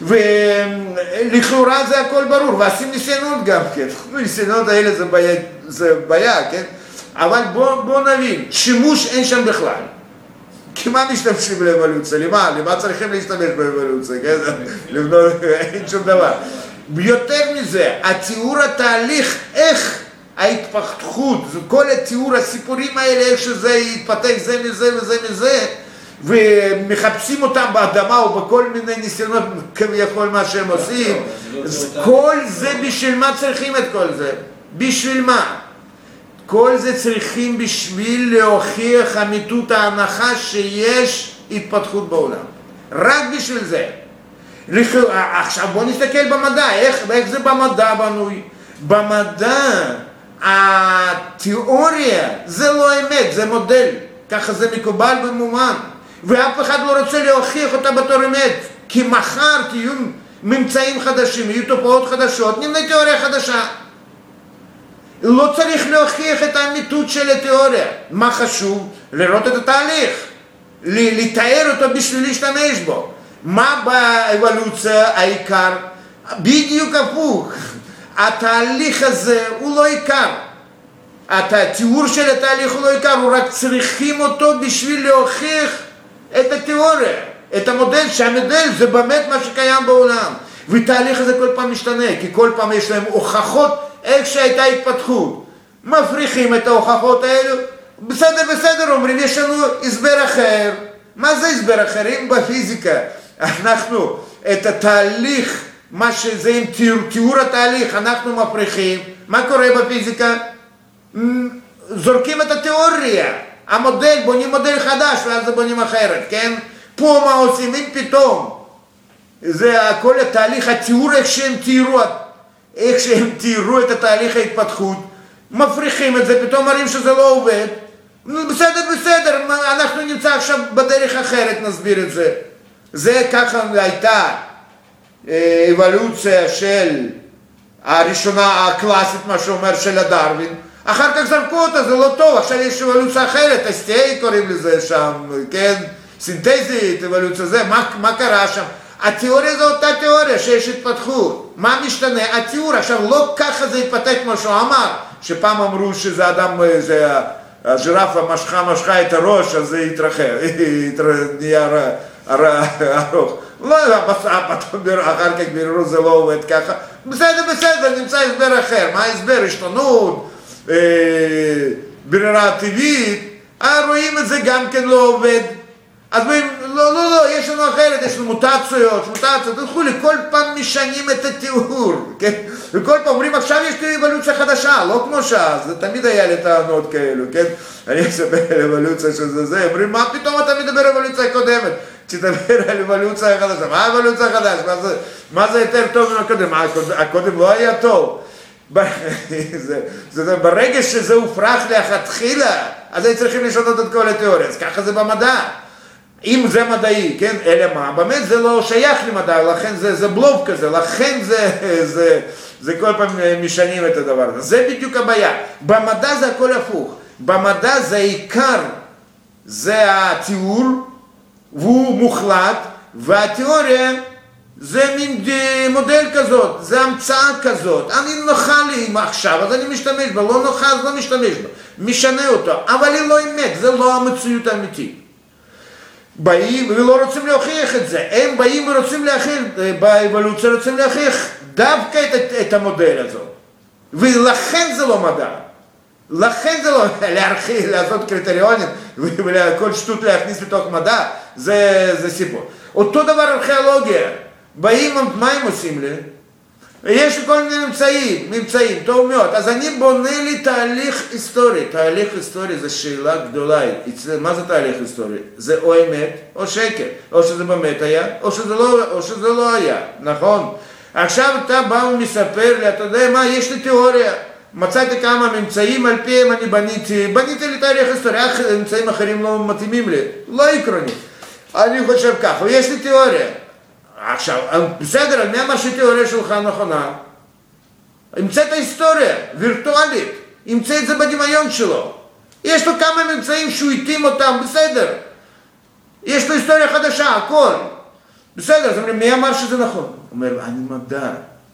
ולכאורה זה הכל ברור, ועשים ניסיונות גם, כן, ניסיונות האלה זה בעיה, זה בעיה, כן, אבל בוא, בוא נבין, שימוש אין שם בכלל, כי מה משתמשים לאבולוציה, למה, למה צריכים להשתמש באבולוציה, כן, לבנות, אין שום דבר. יותר מזה, התיאור התהליך, איך ההתפתחות, כל התיאור, הסיפורים האלה, איך שזה יתפתח זה מזה וזה מזה, ומחפשים אותם באדמה או בכל מיני ניסיונות כביכול מה שהם עושים, כל זה בשביל מה צריכים את כל זה? בשביל מה? כל זה צריכים בשביל להוכיח אמיתות ההנחה שיש התפתחות בעולם. רק בשביל זה. עכשיו בוא נסתכל במדע, איך, איך זה במדע בנוי? במדע התיאוריה זה לא אמת, זה מודל, ככה זה מקובל במובן, ואף אחד לא רוצה להוכיח אותה בתור אמת, כי מחר תהיו ממצאים חדשים, יהיו תופעות חדשות, נמנה תיאוריה חדשה. לא צריך להוכיח את האמיתות של התיאוריה. מה חשוב? לראות את התהליך, לתאר אותו בשביל להשתמש בו. מה באבולוציה העיקר? בדיוק הפוך. התהליך הזה הוא לא עיקר. התיאור של התהליך הוא לא עיקר, הוא רק צריכים אותו בשביל להוכיח את התיאוריה, את המודל, שהמודל זה באמת מה שקיים בעולם. והתהליך הזה כל פעם משתנה, כי כל פעם יש להם הוכחות איך שהייתה התפתחות. מפריחים את ההוכחות האלו, בסדר בסדר אומרים, יש לנו הסבר אחר. מה זה הסבר אחר? אם בפיזיקה אנחנו את התהליך, מה שזה עם תיאור, תיאור התהליך, אנחנו מפריחים, מה קורה בפיזיקה? זורקים את התיאוריה, המודל, בונים מודל חדש ואז בונים אחרת, כן? פה מה עושים? אם פתאום זה כל התהליך, התיאור, איך שהם תיארו, איך שהם תיארו את התהליך ההתפתחות, מפריחים את זה, פתאום מראים שזה לא עובד, בסדר בסדר, אנחנו נמצא עכשיו בדרך אחרת, נסביר את זה. זה ככה הייתה אבולוציה של הראשונה הקלאסית, מה שאומר, של הדרווין. אחר כך זרקו אותה, זה לא טוב, עכשיו יש אבולוציה אחרת, אס טי איי קוראים לזה שם, כן? סינתזית, אבולוציה זה, מה, מה קרה שם? התיאוריה זו אותה תיאוריה שיש התפתחות. מה משתנה? התיאור, עכשיו לא ככה זה התפתח כמו שהוא אמר, שפעם אמרו שזה אדם, זה הג'ירפה משכה משכה את הראש, אז זה התרחב, נהיה ארוך. לא, אחר כך ביררו זה לא עובד ככה. בסדר, בסדר, נמצא הסבר אחר. מה ההסבר? השתנות, ברירה טבעית, רואים את זה גם כן לא עובד. אז אומרים, לא, לא, לא, יש לנו אחרת, יש לנו מוטציות, מוטציות, וכו', כל פעם משנים את התיאור, כן? וכל פעם אומרים, עכשיו יש לי אבולוציה חדשה, לא כמו שאז, זה תמיד היה לי טענות כאלו, כן? אני אספר על אבולוציה שזה זה, אומרים, מה פתאום אתה מדבר על אבולוציה קודמת? תדבר על אבולוציה חדשה, מה אבולוציה חדשה? מה זה, מה זה יותר טוב מהקודם? הקודם לא היה טוב. זה, זה, ברגע שזה הופרח לכתחילה, אז הם צריכים לשנות את כל התיאוריה, אז ככה זה במדע. אם זה מדעי, כן, אלא מה, באמת זה לא שייך למדע, לכן זה, זה בלוב כזה, לכן זה, זה, זה כל פעם משנים את הדבר הזה. זה בדיוק הבעיה. במדע זה הכל הפוך. במדע זה העיקר, זה התיאור, והוא מוחלט, והתיאוריה זה מין מודל כזאת, זה המצאה כזאת. אני נוחה לי עכשיו, אז אני משתמש בה, לא נוחה, אז לא משתמש בה. משנה אותו, אבל היא לא אמת, זה לא המציאות האמיתית. באים ולא רוצים להוכיח את זה, הם באים ורוצים להוכיח, באבולוציה רוצים להוכיח דווקא את, את המודל הזה, ולכן זה לא מדע, לכן זה לא להרחיב, לעשות קריטריונים וכל שטות להכניס לתוך מדע, זה, זה סיפור. אותו דבר ארכיאולוגיה, באים, מה הם עושים לי? יש לי כל מיני ממצאים, ממצאים, טוב מאוד, אז אני בונה לי תהליך היסטורי. תהליך היסטורי זה שאלה גדולה. מה זה תהליך היסטורי? זה או אמת או שקר, או שזה באמת היה, או שזה לא, או שזה לא היה, נכון? עכשיו אתה בא ומספר לי, אתה יודע מה, יש לי תיאוריה, מצאתי כמה ממצאים, על פיהם אני בניתי, בניתי לי תהליך היסטורי, ממצאים אחרים לא מתאימים לי, לא עקרוני. אני חושב ככה, ויש לי תיאוריה. עכשיו, בסדר, אני אמר שהתיאוריה שלך נכונה, המצא את ההיסטוריה, וירטואלית, המצא את זה בדמיון שלו. יש לו כמה ממצאים שהוא התאים אותם, בסדר. יש לו היסטוריה חדשה, הכל. בסדר, אז אומרים, מי אמר שזה נכון? הוא אומר, אני מדע.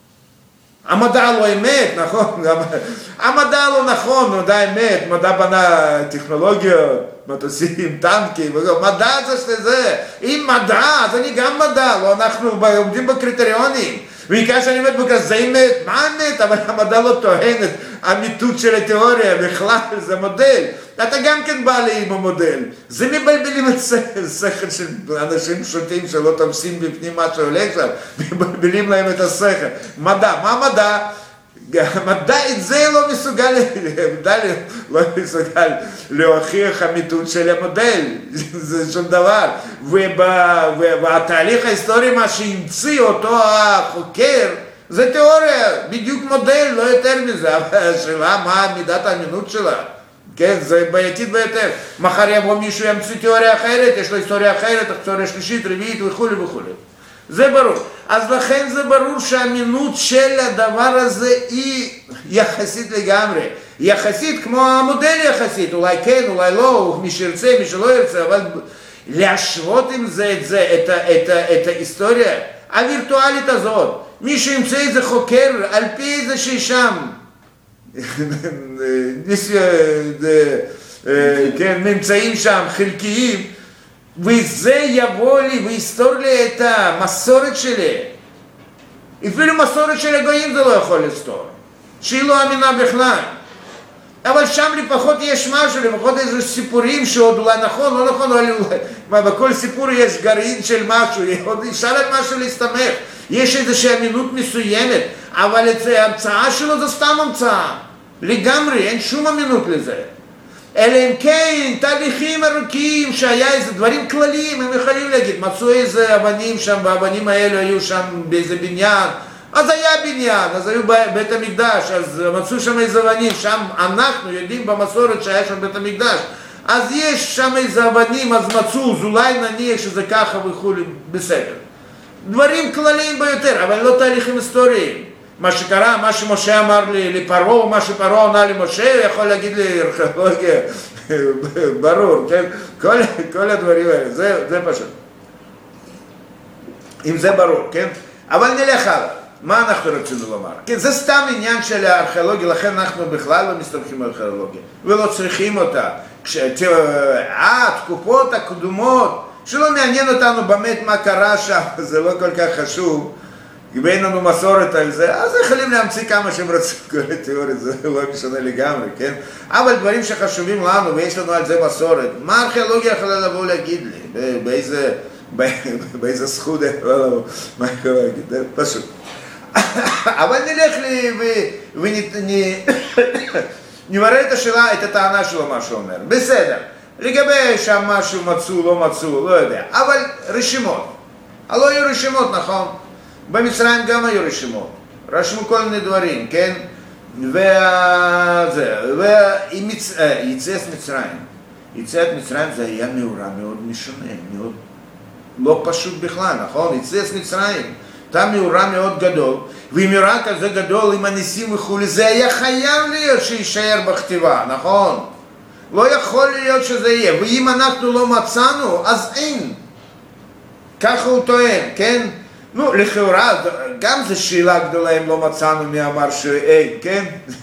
המדע לא אמת, נכון? המדע לא נכון, מדע אמת, מדע בנה טכנולוגיה, מטוסים, טנקים, מדע זה שזה, אם מדע, אז אני גם מדע, לא, אנחנו עומדים בקריטריונים, בעיקר שאני אומר בכזה אמת, מה אמת? אבל המדע לא טוענת, האמיתות של התיאוריה, בכלל זה מודל. אתה גם כן בא לי עם המודל. זה מבלבלים את השכל של אנשים פשוטים שלא תופסים בפנים מה שהולך שם, מבלבלים להם את השכל. מדע, מה מדע? המדע את זה לא מסוגל, המדע לא מסוגל להוכיח אמיתות של המודל, זה שום דבר. והתהליך ההיסטורי, מה שהמציא אותו החוקר, זה תיאוריה, בדיוק מודל, לא יותר מזה, אבל השאלה מה מידת האמינות שלה. כן, זה בעייתית ביותר. מחר יבוא מישהו ימציא תיאוריה אחרת, יש לו היסטוריה אחרת, היסטוריה שלישית, רביעית וכו' וכו'. זה ברור. אז לכן זה ברור שהאמינות של הדבר הזה היא יחסית לגמרי. יחסית כמו המודל יחסית, אולי כן, אולי לא, מי שירצה, מי שלא ירצה, אבל להשוות עם זה את זה, את, ה, את, ה, את ההיסטוריה הווירטואלית הזאת. מי שימצא איזה חוקר על פי איזה ששם, כן, ממצאים שם חלקיים, וזה יבוא לי ויסתור לי את המסורת שלי. אפילו מסורת של הגויים זה לא יכול לסתור, שהיא לא אמינה בכלל. אבל שם לפחות יש משהו, לפחות איזה סיפורים שעוד אולי נכון, לא נכון, אבל בכל סיפור יש גרעין של משהו, עוד אפשר על משהו להסתמך. יש איזושהי אמינות מסוימת, אבל ההמצאה שלו זה סתם המצאה. לגמרי, אין שום אמינות לזה. אלא אם כן, תהליכים ארוכים שהיה איזה דברים כלליים, הם יכולים להגיד, מצאו איזה אבנים שם, והאבנים האלה היו שם באיזה בניין, אז היה בניין, אז היו בית המקדש, אז מצאו שם איזה אבנים, שם אנחנו יודעים במסורת שהיה שם בית המקדש, אז יש שם איזה אבנים, אז מצאו, אז אולי נניח שזה ככה וכו', בסדר. דברים כלליים ביותר, אבל לא תהליכים היסטוריים. מה שקרה, מה שמשה אמר לפרעה, מה שפרעה עונה למשה, יכול להגיד לי ארכיאולוגיה, ברור, כן? כל, כל הדברים האלה, זה, זה פשוט. אם זה ברור, כן? אבל נלך הלאה. מה אנחנו רצינו לומר? כן, זה סתם עניין של הארכיאולוגיה, לכן אנחנו בכלל לא מסתמכים על הארכיאולוגיה, ולא צריכים אותה. התקופות הקדומות, שלא מעניין אותנו באמת מה קרה שם, זה לא כל כך חשוב, אם אין לנו מסורת על זה, אז יכולים להמציא כמה שהם רצו כל התיאוריה, זה לא משנה לגמרי, כן? אבל דברים שחשובים לנו, ויש לנו על זה מסורת, מה הארכיאולוגיה יכולה לבוא להגיד לי? באיזה, באיזה זכות יכולה לבוא, מה יכולה להגיד? פשוט. אבל נלך לי ונברר את השאלה, את הטענה שלו, מה שהוא אומר. בסדר, לגבי שם משהו מצאו, לא מצאו, לא יודע, אבל רשימות. הלא היו רשימות, נכון? במצרים גם היו רשימות, רשמו כל מיני דברים, כן? וזה, ויציאת מצרים, יציאת מצרים זה היה מאורע מאוד משונה, מאוד לא פשוט בכלל, נכון? יציאת מצרים, אתה מאורע מאוד גדול, ואם מאורע כזה גדול עם הניסים וכו', זה היה חייב להיות שישאר בכתיבה, נכון? לא יכול להיות שזה יהיה, ואם אנחנו לא מצאנו, אז אין. ככה הוא טוען, כן? נו, לכאורה, גם זו שאלה גדולה אם לא מצאנו מי אמר שאין, כן?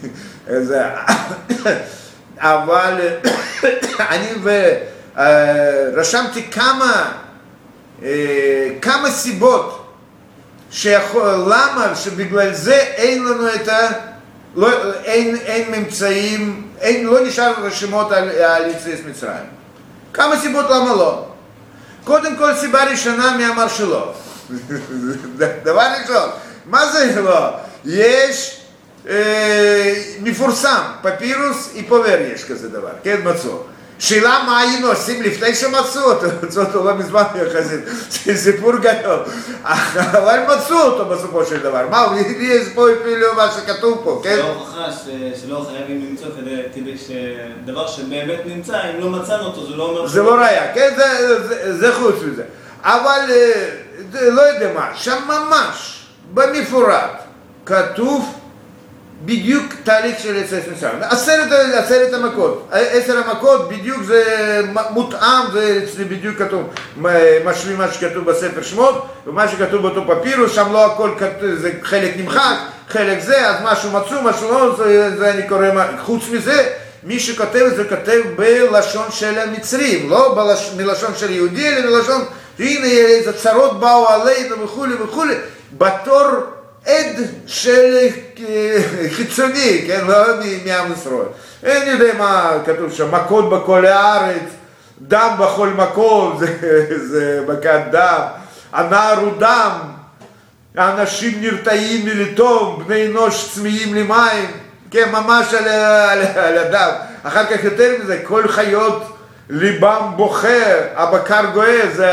אבל אני רשמתי כמה, כמה סיבות שיכול, למה שבגלל זה אין לנו את ה... לא, אין, אין ממצאים, אין, לא נשאר רשימות על, על יציאת מצרים. כמה סיבות למה לא? קודם כל, סיבה ראשונה, מי אמר שלא? דבר ראשון, מה זה לא? יש אה, מפורסם, פפירוס איפובר יש כזה דבר, כן, מצאו. שאלה מה היינו עושים לפני שמצאו אותו, מצאו אותו לא מזמן יחסית, זה סיפור גדול, אבל מצאו אותו בסופו של דבר, מה, יש פה אפילו מה שכתוב פה, כן?
זה הוכחה שלא חייבים למצוא כדי שדבר שבאמת נמצא, אם לא מצאנו אותו, זה לא אומר...
זה לא ראיה, כן, זה חוץ מזה, אבל לא יודע מה, שם ממש, במפורט, כתוב בדיוק תהליך של יציאת מצרים. עשרת, עשרת המכות, עשר המכות בדיוק זה מותאם, זה בדיוק כתוב, משווים מה שכתוב בספר שמות, ומה שכתוב באותו פפירוס, שם לא הכל כתוב, זה חלק נמחק, חלק זה, אז משהו מצאו, משהו לא, זה, זה אני קורא, חוץ מזה, מי שכותב זה כותב בלשון של המצרים, לא בלש, מלשון של יהודי, אלא מלשון, הנה איזה צרות באו עלינו וכו' וכו', בתור עד של חיצוני, כן, לא מעם ישראל. אני יודע מה כתוב שם, מכות בכל הארץ, דם בכל מקום, זה, זה מכת דם, הנער הוא דם, האנשים נרתעים מלטום, בני אנוש צמאים למים, כן, ממש על, על, על הדם. אחר כך יותר מזה, כל חיות ליבם בוכה, הבקר גואה, זה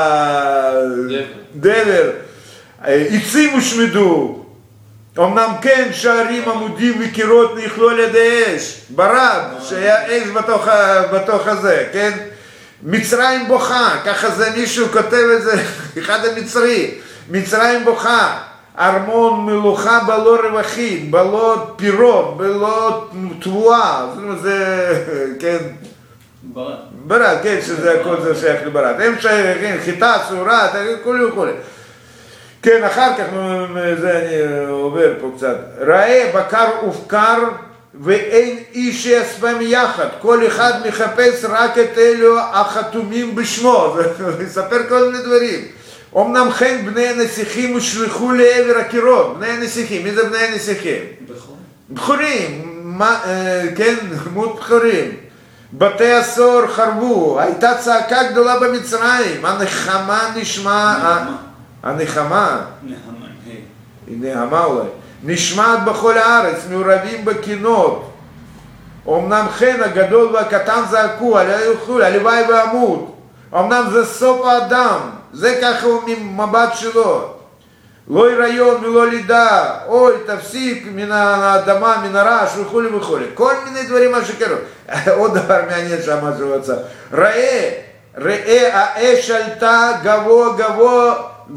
הדבר. עצים הושמדו, אמנם כן שערים עמודים וקירות נכלו על ידי אש, ברד, שהיה אש בתוך, בתוך הזה, כן? מצרים בוכה, ככה זה מישהו כותב את זה, אחד המצרי, מצרים בוכה, ארמון מלוכה בלא רווחים, בלא פירות, בלא תבואה, זאת אומרת זה, כן?
ברד.
ברד, כן, שזה הכל זה שייך לברד. הם שייכים, חיטה, צורה, כולי וכולי. כן, אחר כך, זה אני עובר פה קצת. ראה בקר ובקר ואין איש שיספם יחד. כל אחד מחפש רק את אלו החתומים בשמו. זה יספר כל מיני דברים. אמנם כן בני הנסיכים הושלחו לעבר הקירות. בני הנסיכים, מי זה בני הנסיכים?
בכורים.
בכורים, כן, דמות בכורים. בתי הסוהר חרבו, הייתה צעקה גדולה במצרים. הנחמה נשמע... הנחמה,
נחמה,
נחמה אולי, נשמעת בכל הארץ, מעורבים בקינות. אמנם כן הגדול והקטן זעקו, הלוואי ואמות. אמנם זה סוף האדם, זה ככה הוא ממבט שלו. לא הריון ולא לידה, אוי תפסיק מן האדמה, מן הרעש וכו' וכו'. כל מיני דברים מה שקרו. עוד דבר מעניין שם מה שהוא רצה. ראה, ראה האש עלתה גבוה גבוה,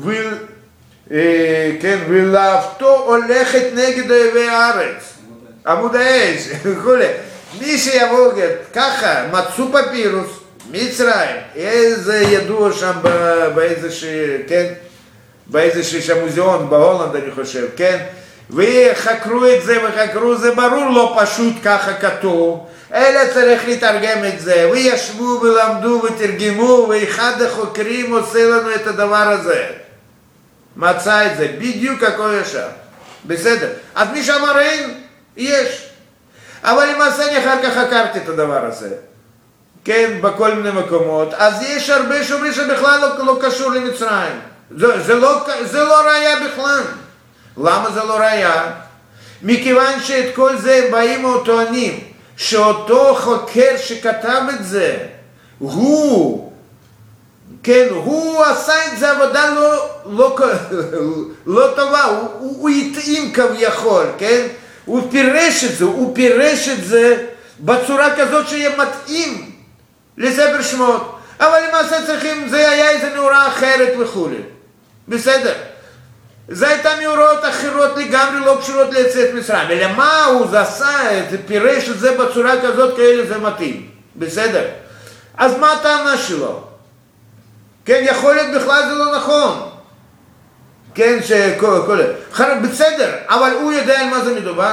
ולהבתו הולכת נגד אויבי הארץ, עמוד האש, וכולי. מי שיבוא, ככה, מצאו פפירוס, מצרים, איזה ידוע שם באיזשהו, כן, באיזשהו שם מוזיאון, בהולנד אני חושב, כן, וחקרו את זה וחקרו, זה ברור לא פשוט ככה כתוב, אלא צריך לתרגם את זה, וישבו ולמדו ותרגמו, ואחד החוקרים עושה לנו את הדבר הזה. מצא את זה, בדיוק הכל ישר. בסדר. אז מי שאמר אין, יש. אבל למעשה אני אחר כך חקרתי את הדבר הזה. כן, בכל מיני מקומות. אז יש הרבה שאומרים שבכלל לא, לא קשור למצרים. זה, זה, לא, זה לא ראיה בכלל. למה זה לא ראיה? מכיוון שאת כל זה באים וטוענים. שאותו חוקר שכתב את זה, הוא, כן, הוא עשה את זה עבודה לא, לא, לא טובה, הוא, הוא, הוא התאים כביכול, כן? הוא פירש את זה, הוא פירש את זה בצורה כזאת שיהיה מתאים לספר שמות. אבל למעשה צריכים, זה היה איזה מאורה אחרת וכו'. בסדר. זה הייתה מאורות אחרות לגמרי לא קשורות ליציאת מצרים. אלא מה הוא עשה, פירש את זה בצורה כזאת כאלה זה מתאים. בסדר. אז מה הטענה שלו? כן, יכול להיות בכלל זה לא נכון. כן, שכל... כל... בסדר, אבל הוא יודע על מה זה מדובר.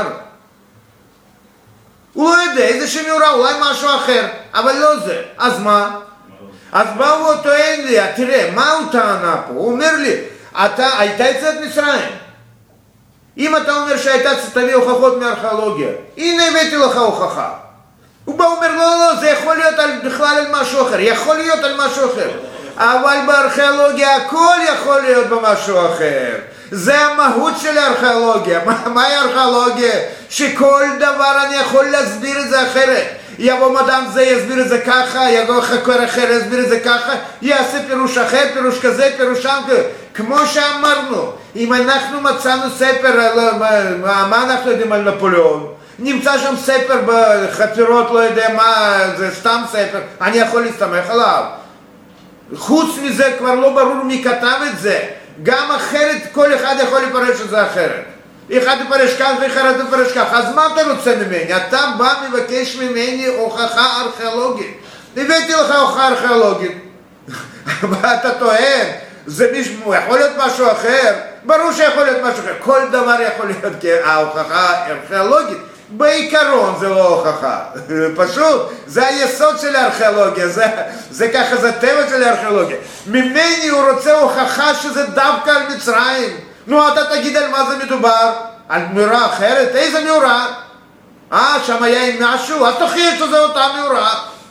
הוא לא יודע, איזה מאורה, אולי משהו אחר, אבל לא זה. אז מה? אז מה הוא טוען לי? תראה, מה הוא טענה פה? הוא אומר לי, אתה, הייתה יציאת מצרים. אם אתה אומר שהייתה, תביא הוכחות מארכיאולוגיה. הנה הבאתי לך הוכחה. הוא בא ואומר, לא, לא, זה יכול להיות על, בכלל על משהו אחר. יכול להיות על משהו אחר. אבל בארכיאולוגיה הכל יכול להיות במשהו אחר. זה המהות של הארכיאולוגיה. מה, מהי הארכיאולוגיה? שכל דבר אני יכול להסביר את זה אחרת. יבוא מדען זה יסביר את זה ככה, יבוא חקר אחר יסביר את זה ככה, יעשה פירוש אחר, פירוש כזה, פירוש שם כזה. כמו שאמרנו, אם אנחנו מצאנו ספר, מה, מה אנחנו יודעים על נפוליאון? נמצא שם ספר בחפירות, לא יודע מה, זה סתם ספר, אני יכול להסתמך עליו. חוץ מזה כבר לא ברור מי כתב את זה. גם אחרת, כל אחד יכול לפרש את זה אחרת. אחד יפרש כך ואחד יפרש כך. אז מה אתה רוצה ממני? אתה בא מבקש ממני הוכחה ארכיאולוגית. הבאתי לך הוכחה ארכיאולוגית. ואתה טוען, זה מישהו, יכול להיות משהו אחר? ברור שיכול להיות משהו אחר. כל דבר יכול להיות ההוכחה הארכיאולוגית. בעיקרון זה לא הוכחה. פשוט, זה היסוד של הארכיאולוגיה. זה, זה ככה, זה טבע של הארכיאולוגיה. ממני הוא רוצה הוכחה שזה דווקא על מצרים. נו, אתה תגיד על מה זה מדובר? על מאורה אחרת? איזה מאורה? אה, שם היה עם משהו? אז תוכיח שזה אותה מאורה.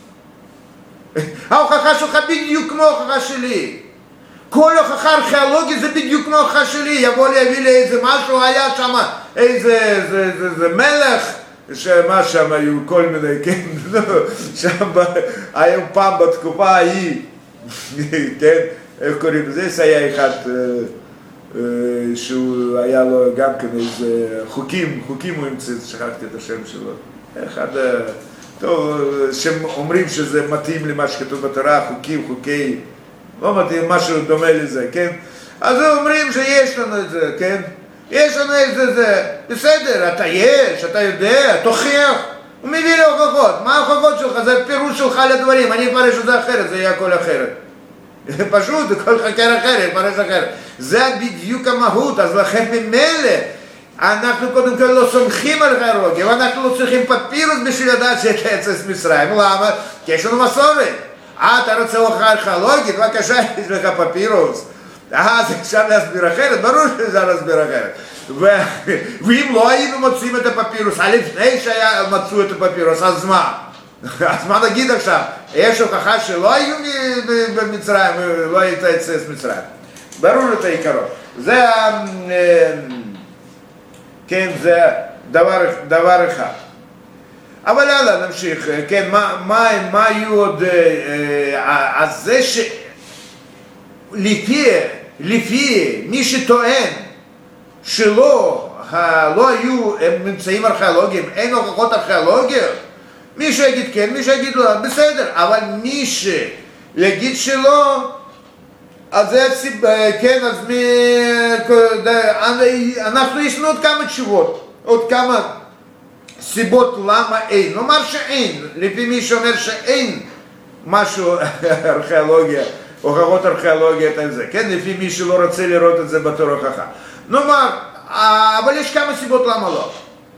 ההוכחה שלך בדיוק כמו ההוכחה שלי. כל הוכחה ארכיאולוגית זה בדיוק כמו ההוכחה שלי. יבוא לי, יביא לי איזה משהו, היה שם איזה, איזה, איזה, איזה מלך, שמה שם היו כל מיני, כן, שם היו פעם בתקופה ההיא, כן, איך קוראים לזה? זה היה אחד שהוא היה לו גם כן איזה חוקים, חוקים הוא המציא, שכחתי את השם שלו. אחד, טוב, שאומרים שזה מתאים למה שכתוב בתורה, חוקים, חוקי, לא מתאים, משהו דומה לזה, כן? אז אומרים שיש לנו את זה, כן? יש לנו איזה זה, בסדר, אתה יש, אתה יודע, תוכיח. הוא מביא לי הוכחות, מה ההוכחות שלך? זה פירוש שלך לדברים, אני אפרש את זה אחרת, זה יהיה הכל אחרת. פשוט, כל חקר אחר, יפרש אחרת. זה בדיוק המהות, אז לכן ממילא, אנחנו קודם כל לא סומכים על ארכיאולוגיה, ואנחנו לא צריכים פפירוס בשביל לדעת שיש יציאת מצרים. למה? כי יש לנו מסורת. אה, אתה רוצה הוכחה ארכיאולוגית? בבקשה, יש לך פפירוס. אה, זה אפשר להסביר אחרת? ברור שאפשר להסביר אחרת. ואם לא היינו מוצאים את הפפירוס, לפני שמצאו את הפפירוס, אז מה? אז מה נגיד עכשיו? יש הוכחה שלא היו במצרים, לא הייתה יציאת מצרים. ברור את העיקרון. זה, כן, זה דבר, דבר אחד. אבל יאללה, נמשיך. כן, מה, מה, מה היו עוד... אז זה ש... לפי, לפי מי שטוען שלא לא היו ממצאים ארכיאולוגיים, אין הוכחות ארכיאולוגיות, מי שיגיד כן, מי שיגיד לא, בסדר, אבל מי שיגיד שלא, אז זה הסיבה, כן, אז מי, אנחנו יש לנו עוד כמה תשובות, עוד כמה סיבות למה אין, נאמר שאין, לפי מי שאומר שאין משהו ארכיאולוגיה, הוכחות ארכיאולוגיות על זה, כן? לפי מי שלא רוצה לראות את זה בתור הוכחה. נאמר, אבל יש כמה סיבות למה לא.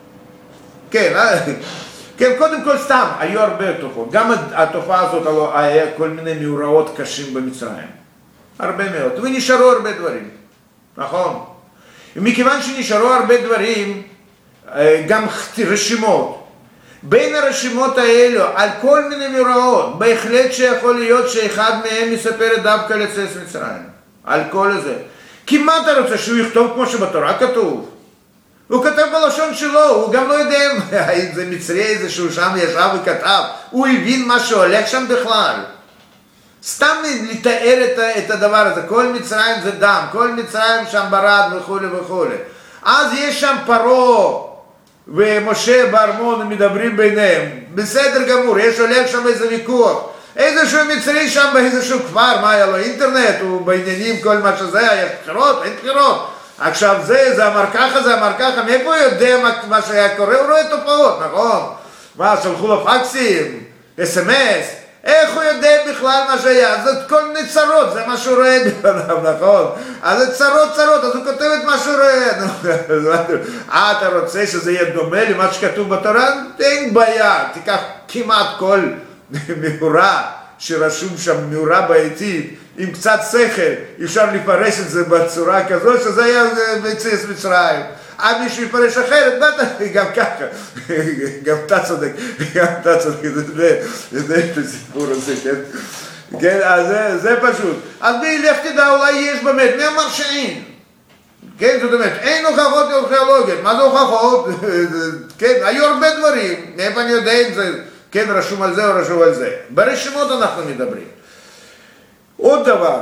כן, כן, קודם כל סתם, היו הרבה תופעות. גם התופעה הזאת היה כל מיני מאורעות קשים במצרים. הרבה מאוד. ונשארו הרבה דברים, נכון? ומכיוון שנשארו הרבה דברים, גם רשימות. בין הרשימות האלו, על כל מיני מאורעות, בהחלט שיכול להיות שאחד מהם מספר דווקא על יציאת מצרים. על כל זה. כי מה אתה רוצה, שהוא יכתוב כמו שבתורה כתוב? הוא כתב בלשון שלו, הוא גם לא יודע אם זה מצרי איזה שהוא שם ישב וכתב. הוא הבין מה שהולך שם בכלל. סתם לתאר את, את הדבר הזה, כל מצרים זה דם, כל מצרים שם ברד וכו' וכו'. אז יש שם פרעה ומשה בארמון מדברים ביניהם, בסדר גמור, יש הולך שם איזה ויכוח, איזשהו מצרי שם באיזשהו כפר, מה היה לו אינטרנט, הוא בעניינים כל מה שזה, יש בחירות, אין בחירות, עכשיו זה, זה אמר ככה, זה אמר ככה, מאיפה הוא יודע מה, מה שהיה קורה, הוא רואה תופעות, נכון? מה, שלחו לו פקסים, אס אם אס, איך הוא יודע בכלל מה שהיה? זה כל מיני צרות, זה מה שהוא רואה בכלל, נכון? אז זה צרות צרות, אז הוא כותב את מה שהוא רואה. אה, אתה רוצה שזה יהיה דומה למה שכתוב בתורה? אין בעיה, תיקח כמעט כל מאורה שרשום שם, מאורה בעייתית, עם קצת שכל, אפשר לפרש את זה בצורה כזאת, שזה היה ביציאת מצרים. אה, מישהו יפרש אחרת, גם ככה, גם אתה צודק, גם אתה צודק, זה את הסיפור הזה, כן? כן, אז זה פשוט. אז בי, לך תדע, אולי יש באמת, מי אמר שאין? כן, זאת אומרת, אין הוכחות ארכיאולוגיות, מה זה הוכחות? כן, היו הרבה דברים, מאיפה אני יודע אם זה, כן, רשום על זה או רשום על זה. ברשימות אנחנו מדברים. עוד דבר,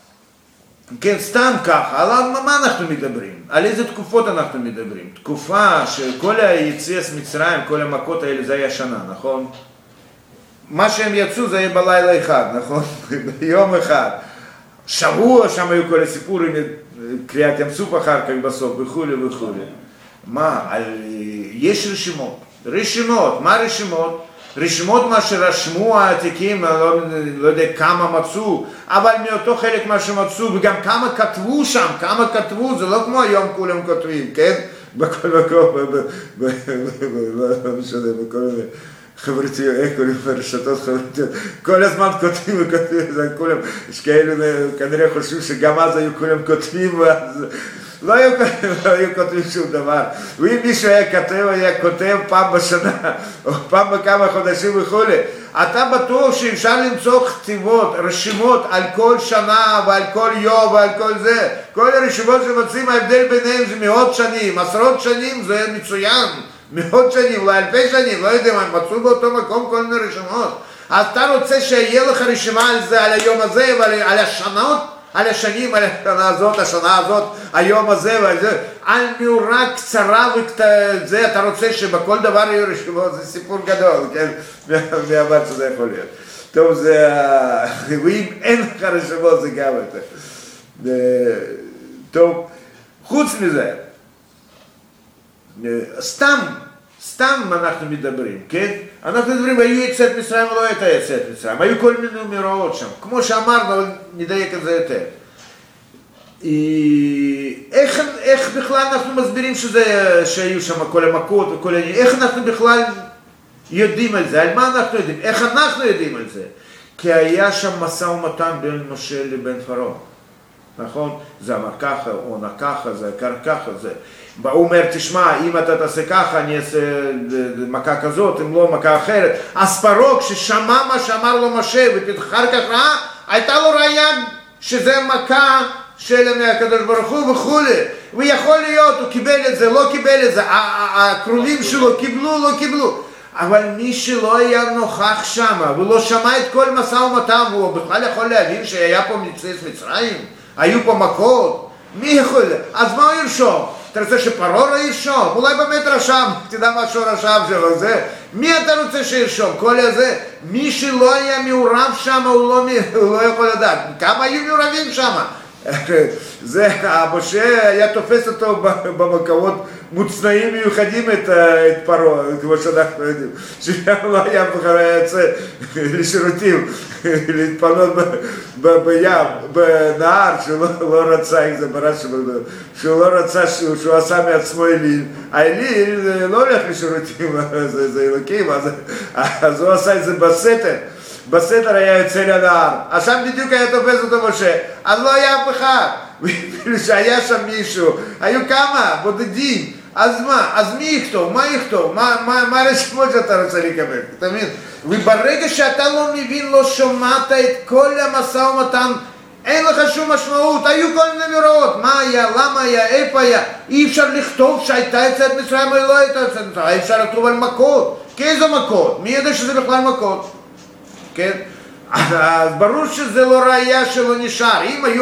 כן, סתם ככה, על מה אנחנו מדברים? על איזה תקופות אנחנו מדברים? תקופה שכל היציאת מצרים, כל המכות האלה, זה היה שנה, נכון? מה שהם יצאו זה היה בלילה אחד, נכון? ביום אחד. שבוע שם היו כל הסיפורים, קריאת ים סוף אחר כך בסוף, וכו' וכו'. מה? על... יש רשימות. רשימות, מה רשימות? רשימות מה שרשמו העתיקים, לא, לא יודע כמה מצאו, אבל מאותו חלק מה שמצאו, וגם כמה כתבו שם, כמה כתבו, זה לא כמו היום כולם כותבים, כן? בכל מקום, לא משנה, בכל מיני חברתיות, איך קוראים ברשתות חברתיות, כל הזמן כותבים וכותבים, כולם, יש כאלה כנראה חושבים שגם אז היו כולם כותבים, ואז... לא היו, לא היו כותבים שום דבר. ואם מישהו היה כותב, היה כותב פעם בשנה, או פעם בכמה חודשים וכולי. אתה בטוח שאפשר למצוא כתיבות, רשימות על כל שנה ועל כל יום ועל כל זה. כל הרשימות שמוצאים, ההבדל ביניהם זה מאות שנים, עשרות שנים זה מצוין. מאות שנים, אולי אלפי שנים, לא יודע מה, מצאו באותו מקום כל מיני רשימות. אז אתה רוצה שיהיה לך רשימה על זה, על היום הזה ועל על השנות, על השנים, על השנה הזאת, השנה הזאת, היום הזה ועל זה. על מאורה קצרה וזה, אתה רוצה שבכל דבר יהיו רשימות, זה סיפור גדול, כן? מהבא שזה יכול להיות. טוב, זה... ואם אין לך רשימות זה גם יותר. טוב, חוץ מזה, סתם, סתם אנחנו מדברים, כן? אנחנו מדברים, היו יציאת מצרים או לא הייתה יציאת מצרים, היו כל מיני מראות שם, כמו שאמרנו, אבל נדייק את זה יותר. איך, איך בכלל אנחנו מסבירים שזה, שהיו שם כל המכות וכל העניין, איך אנחנו בכלל יודעים על זה, על מה אנחנו יודעים, איך אנחנו יודעים על זה? כי היה שם משא ומתן בין משה לבין פרעה. נכון? זה אמר ככה, הוא עונה ככה, זה קר ככה, זה. הוא אומר, תשמע, אם אתה תעשה ככה, אני אעשה מכה כזאת, אם לא מכה אחרת. אז פרעה, כששמע מה שאמר לו משה, ואחר כך ראה, הייתה לו ראיה שזה מכה של הקדוש ברוך הוא וכולי. ויכול להיות, הוא קיבל את זה, לא קיבל את זה, הקרובים שלו קיבלו, לא קיבלו. אבל מי שלא היה נוכח שם, ולא שמע את כל משא ומתן, הוא בכלל יכול להבין שהיה פה יציאת מצרים? היו פה מכות, מי יכול? אז מה הוא ירשום? אתה רוצה שפרעה לא ירשום? אולי באמת רשם, תדע משהו רשם שלו, זה. מי אתה רוצה שירשום? כל הזה, מי שלא היה מעורב שם, הוא לא, הוא לא יכול לדעת. כמה היו מעורבים שם? זה, משה היה תופס אותו במקומות מוצנעים מיוחדים את, את פרעה, כמו שאנחנו יודעים, שגם לא היה בכלל יוצא לשירותים, להתפנות בים, בנהר, שהוא לא רצה, איך זה ברש, שהוא לא רצה, שהוא, שהוא עשה מעצמו אליל. האליל לא הולך לשירותים, זה, זה אלוקים, אז, אז הוא עשה את זה בסתר. בסתר היה יוצא לנהר, אז שם בדיוק היה תופס אותו משה, אז לא היה אף אחד, ואפילו שהיה שם מישהו, היו כמה, בודדים, אז מה, אז מי יכתוב, מה יכתוב, מה, מה, מה הרשימות שאתה רוצה לקבל, אתה מבין? וברגע שאתה לא מבין, לא שומעת את כל המשא ומתן, אין לך שום משמעות, היו כל מיני מראות, מה היה, למה היה, איפה היה, אי אפשר לכתוב שהייתה יציאת מצרים או לא הייתה יציאת מצרים, אי אפשר לכתוב על מכות, כי איזה מכות, מי יודע שזה בכלל מכות? כן? אז ברור שזה לא ראייה שלא נשאר. אם היו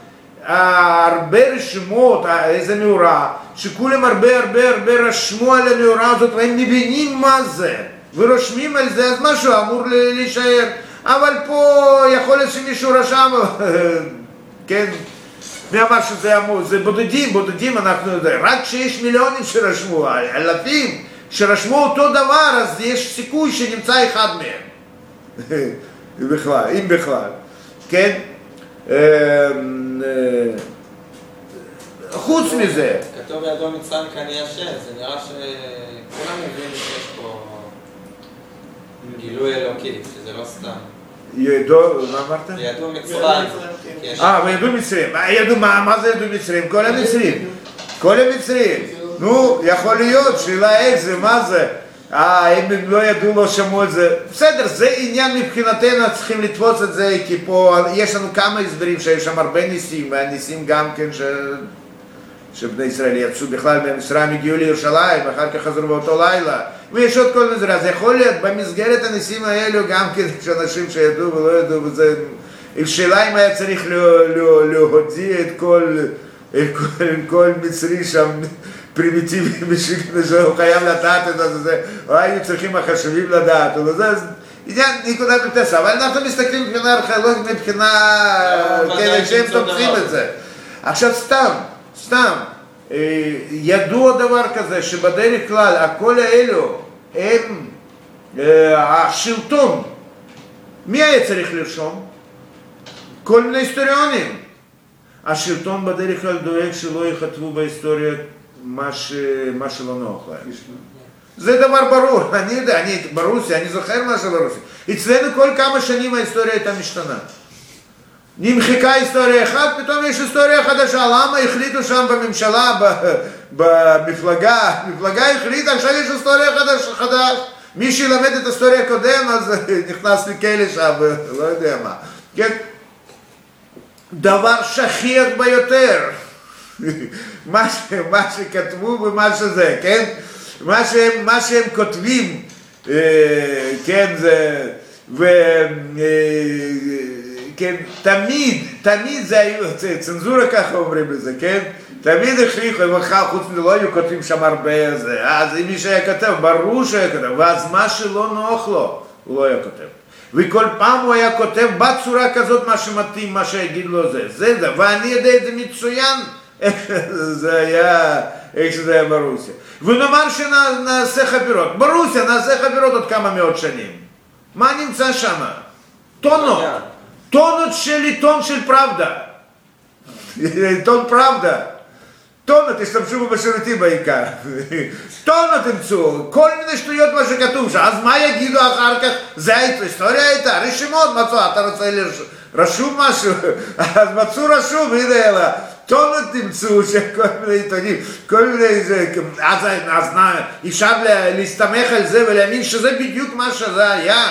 הרבה רשימות, איזה מאורה, שכולם הרבה הרבה הרבה רשמו על המאורה הזאת, והם מבינים מה זה, ורושמים על זה, אז משהו אמור להישאר. אבל פה יכול להיות שמישהו רשם, כן? מי אמר שזה אמור? זה בודדים, בודדים אנחנו יודעים. רק כשיש מיליונים שרשמו, אלפים שרשמו אותו דבר, אז יש סיכוי שנמצא אחד מהם. בכלל, אם בכלל, כן? חוץ מזה.
כתוב ידוע מצרים כעני השם, זה נראה שכולם מבינים שיש פה גילוי אלוקי, שזה לא סתם.
ידוע, מה אמרת?
ידוע מצרים.
אה, וידוע מצרים. ידוע, מה זה ידוע מצרים? כל המצרים. כל המצרים. נו, יכול להיות, שאלה איך זה, מה זה? אה, אם הם לא ידעו, לא שמעו את זה. בסדר, זה עניין מבחינתנו, צריכים לתפוס את זה, כי פה יש לנו כמה הסברים שהיו שם הרבה ניסים, והניסים גם כן ש... שבני ישראל יצאו בכלל ממצרים, הגיעו לירושלים, ואחר כך חזרו באותו לילה. ויש עוד כל מיני, אז יכול להיות, במסגרת הניסים האלו גם כן, שאנשים שידעו ולא ידעו, וזה... שאלה אם היה צריך להודיע את כל, כל, כל מצרי שם, פרימיטיבי בשביל שהוא חייב לדעת את זה, או היו צריכים החשובים לדעת, או זה, אז עניין נקודת מטסה, אבל אנחנו מסתכלים מבחינה ארכיאולוגית, מבחינה כאלה שהם תופסים את זה. עכשיו סתם, סתם, ידוע דבר כזה, שבדרך כלל הכל האלו הם השלטון, מי היה צריך לרשום? כל מיני היסטוריונים. השלטון בדרך כלל דואג שלא יכתבו בהיסטוריה מה, ש... מה שלא נוח להם. זה דבר ברור, אני יודע, אני ברוסיה, אני זוכר מה שברוסיה. אצלנו כל כמה שנים ההיסטוריה הייתה משתנה. נמחקה היסטוריה אחת, פתאום יש היסטוריה חדשה. למה החליטו שם בממשלה, במפלגה, מפלגה החליטה, עכשיו יש היסטוריה חדש, חדש. מי שילמד את ההיסטוריה הקודם, אז נכנס לכלא שם, לא יודע מה. כן? דבר שכיח ביותר. מה, ש, מה שכתבו ומה שזה, כן? מה שהם, מה שהם כותבים, אה, כן, זה, ו... אה, כן, תמיד, תמיד זה היו, צנזורה ככה אומרים לזה, כן? תמיד הכריחו, חוץ מזה לא היו כותבים שם הרבה זה, אז אם מישהו היה כותב, ברור שהיה כותב, ואז מה שלא נוח לו, הוא לא היה כותב. וכל פעם הוא היה כותב בצורה כזאת מה שמתאים, מה שיגיד לו זה, זה זה, ואני יודע את זה מצוין, זה היה, איך שזה היה ברוסיה. ונאמר שנעשה חפירות, ברוסיה נעשה חפירות עוד כמה מאות שנים. מה נמצא שם? טונות. טונות של עיתון של פראבדה. עיתון פראבדה. טונות, השתמשו בו בשירותים בעיקר. טונות אמצעו, כל מיני שטויות מה שכתוב שם. אז מה יגידו אחר כך? זה ההיסטוריה הייתה, רשימות מצאו, אתה רוצה רשום משהו? אז מצאו רשום, הנה אלא. טונות תמצאו שכל מיני עיתונים, כל מיני זה, אז, אז אפשר להסתמך על זה ולהאמין שזה בדיוק מה שזה היה.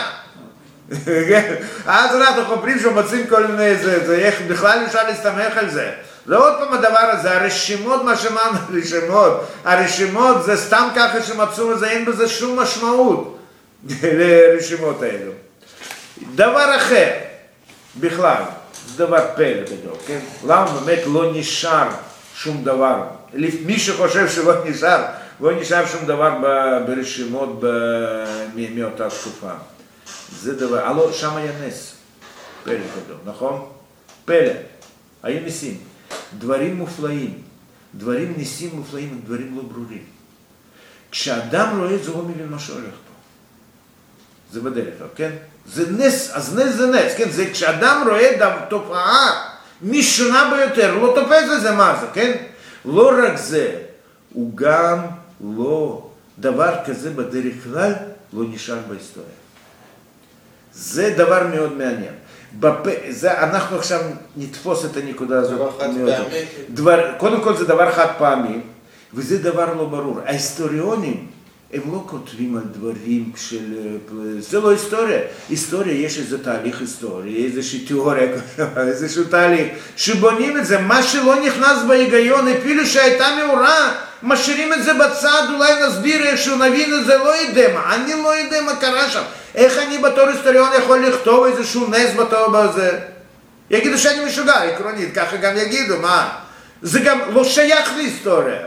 אז אנחנו חופרים שמוצאים כל מיני זה, זה איך בכלל אפשר להסתמך על זה. זה עוד פעם הדבר הזה, הרשימות, מה שאמרנו, הרשימות, הרשימות זה סתם ככה שמצאו לזה, אין בזה שום משמעות לרשימות האלו. דבר אחר, בכלל, זה דבר פלא גדול, כן? למה באמת לא נשאר שום דבר? מי שחושב שלא נשאר, לא נשאר שום דבר ברשימות מאותה תקופה. זה דבר, הלא שם היה נס, פלא גדול, נכון? פלא, היו ניסים, דברים מופלאים, דברים ניסים מופלאים, דברים לא ברורים. כשאדם רואה את זה, הוא לא מבין מה שהולך פה. זה בדרך כלל, כן? זה נס, אז נס זה נס, כן? זה כשאדם רואה תופעה משונה ביותר, הוא לא תופס את זה מה זה, כן? לא רק זה, הוא גם לא, דבר כזה בדרך כלל לא נשאר בהיסטוריה. זה דבר מאוד מעניין. בפ... זה, אנחנו עכשיו נתפוס את הנקודה הזאת.
דבר חד פעמי.
דבר, קודם כל זה דבר חד פעמי, וזה דבר לא ברור. ההיסטוריונים, הם לא כותבים על דברים של... זה לא היסטוריה. היסטוריה, יש איזה תהליך היסטורי, איזושהי תיאוריה, איזשהו תהליך, שבונים את זה, מה שלא נכנס בהיגיון, אפילו שהייתה מאורע, משאירים את זה בצד, אולי נסביר איכשהו, נבין את זה, לא יודע מה. אני לא יודע מה קרה שם. איך אני בתור היסטוריון יכול לכתוב איזשהו נס בתור בזה? יגידו שאני משוגע, עקרונית, ככה גם יגידו, מה? זה גם לא שייך להיסטוריה.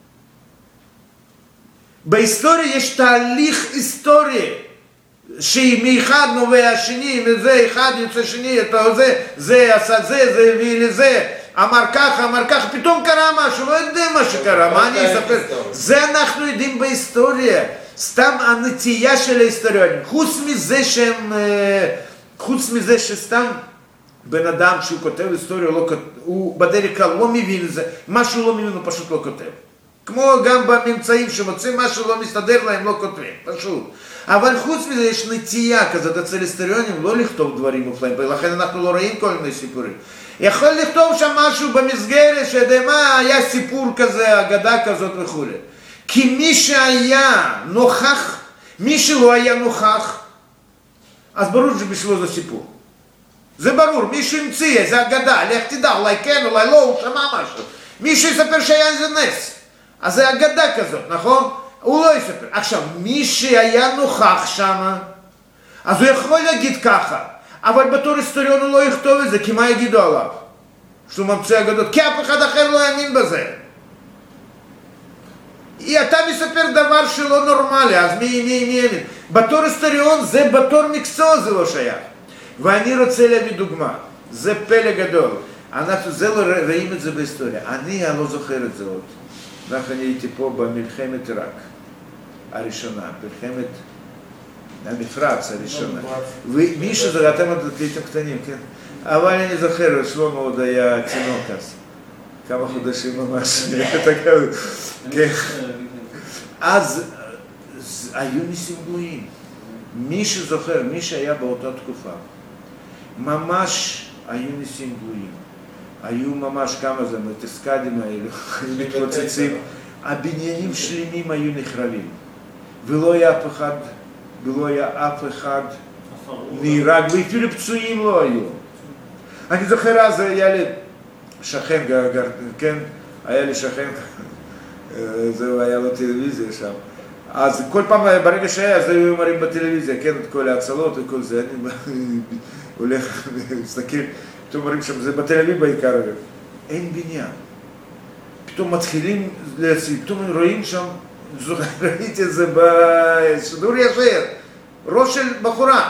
בהיסטוריה יש תהליך היסטורי, שמאחד נובע השני, וזה אחד יוצא שני, זה, זה עשה זה, זה הביא לזה, אמר ככה, אמר ככה, פתאום קרה משהו, לא יודע מה שקרה, מה אני אספר? זה אנחנו יודעים בהיסטוריה. סתם הנטייה של ההיסטוריונים, חוץ מזה שהם, חוץ מזה שסתם בן אדם שהוא כותב היסטוריה, לא, הוא בדרך כלל לא מבין את זה, משהו לא מבין הוא פשוט לא כותב. כמו גם בממצאים שמוצאים משהו לא מסתדר להם, לא כותבים, פשוט. אבל חוץ מזה יש נטייה כזאת אצל היסטוריונים לא לכתוב דברים מופלאים, ולכן אנחנו לא רואים כל מיני סיפורים. יכול לכתוב שם משהו במסגרת שיודע מה, היה סיפור כזה, אגדה כזאת וכו'. כי מי שהיה נוכח, מי שלא היה נוכח, אז ברור שבשבילו זה סיפור. זה ברור, מישהו המציא איזה אגדה, לך תדע, אולי כן, אולי לא, הוא שמע משהו. מישהו יספר שהיה איזה נס. אז זה אגדה כזאת, נכון? הוא לא יספר. עכשיו, מי שהיה נוכח שם, אז הוא יכול להגיד ככה, אבל בתור היסטוריון הוא לא יכתוב את זה, כי מה יגידו עליו? שהוא ממציא אגדות, כי אף אחד אחר לא יאמין בזה. אתה מספר דבר שלא נורמלי, אז מי, מי, מי יאמין? בתור היסטוריון זה בתור מקצוע זה לא שייך. ואני רוצה להביא דוגמה, זה פלא גדול. אנחנו זה לא רואים את זה בהיסטוריה. אני לא זוכר את זה עוד. אנחנו הייתי פה במלחמת עיראק הראשונה, מלחמת המפרץ הראשונה. ומי שזה, אתם עוד הייתם קטנים, כן? אבל אני זוכר, שלמה עוד היה צינוק אז. כמה חודשים ממש. כן. אז היו ניסים גלויים. מי שזוכר, מי שהיה באותה תקופה, ממש היו ניסים גלויים. היו ממש כמה זה, מטסקדים האלו, היו מתפוצצים. הבניינים שלמים היו נחרבים. ולא היה אף אחד, ולא היה אף אחד נהרג, ואפילו פצועים לא היו. אני זוכר אז היה לי שכן, כן, היה לי שכן, זהו, היה לו טלוויזיה שם. אז כל פעם, ברגע שהיה, אז היו מראים בטלוויזיה, כן, את כל ההצלות וכל זה, אני הולך, מסתכל, פתאום מראים שם, זה בתל אביב בעיקר, אין בניין. פתאום מתחילים להציג, פתאום רואים שם, ראיתי את זה בשידור ישיר, ראש של בחורה.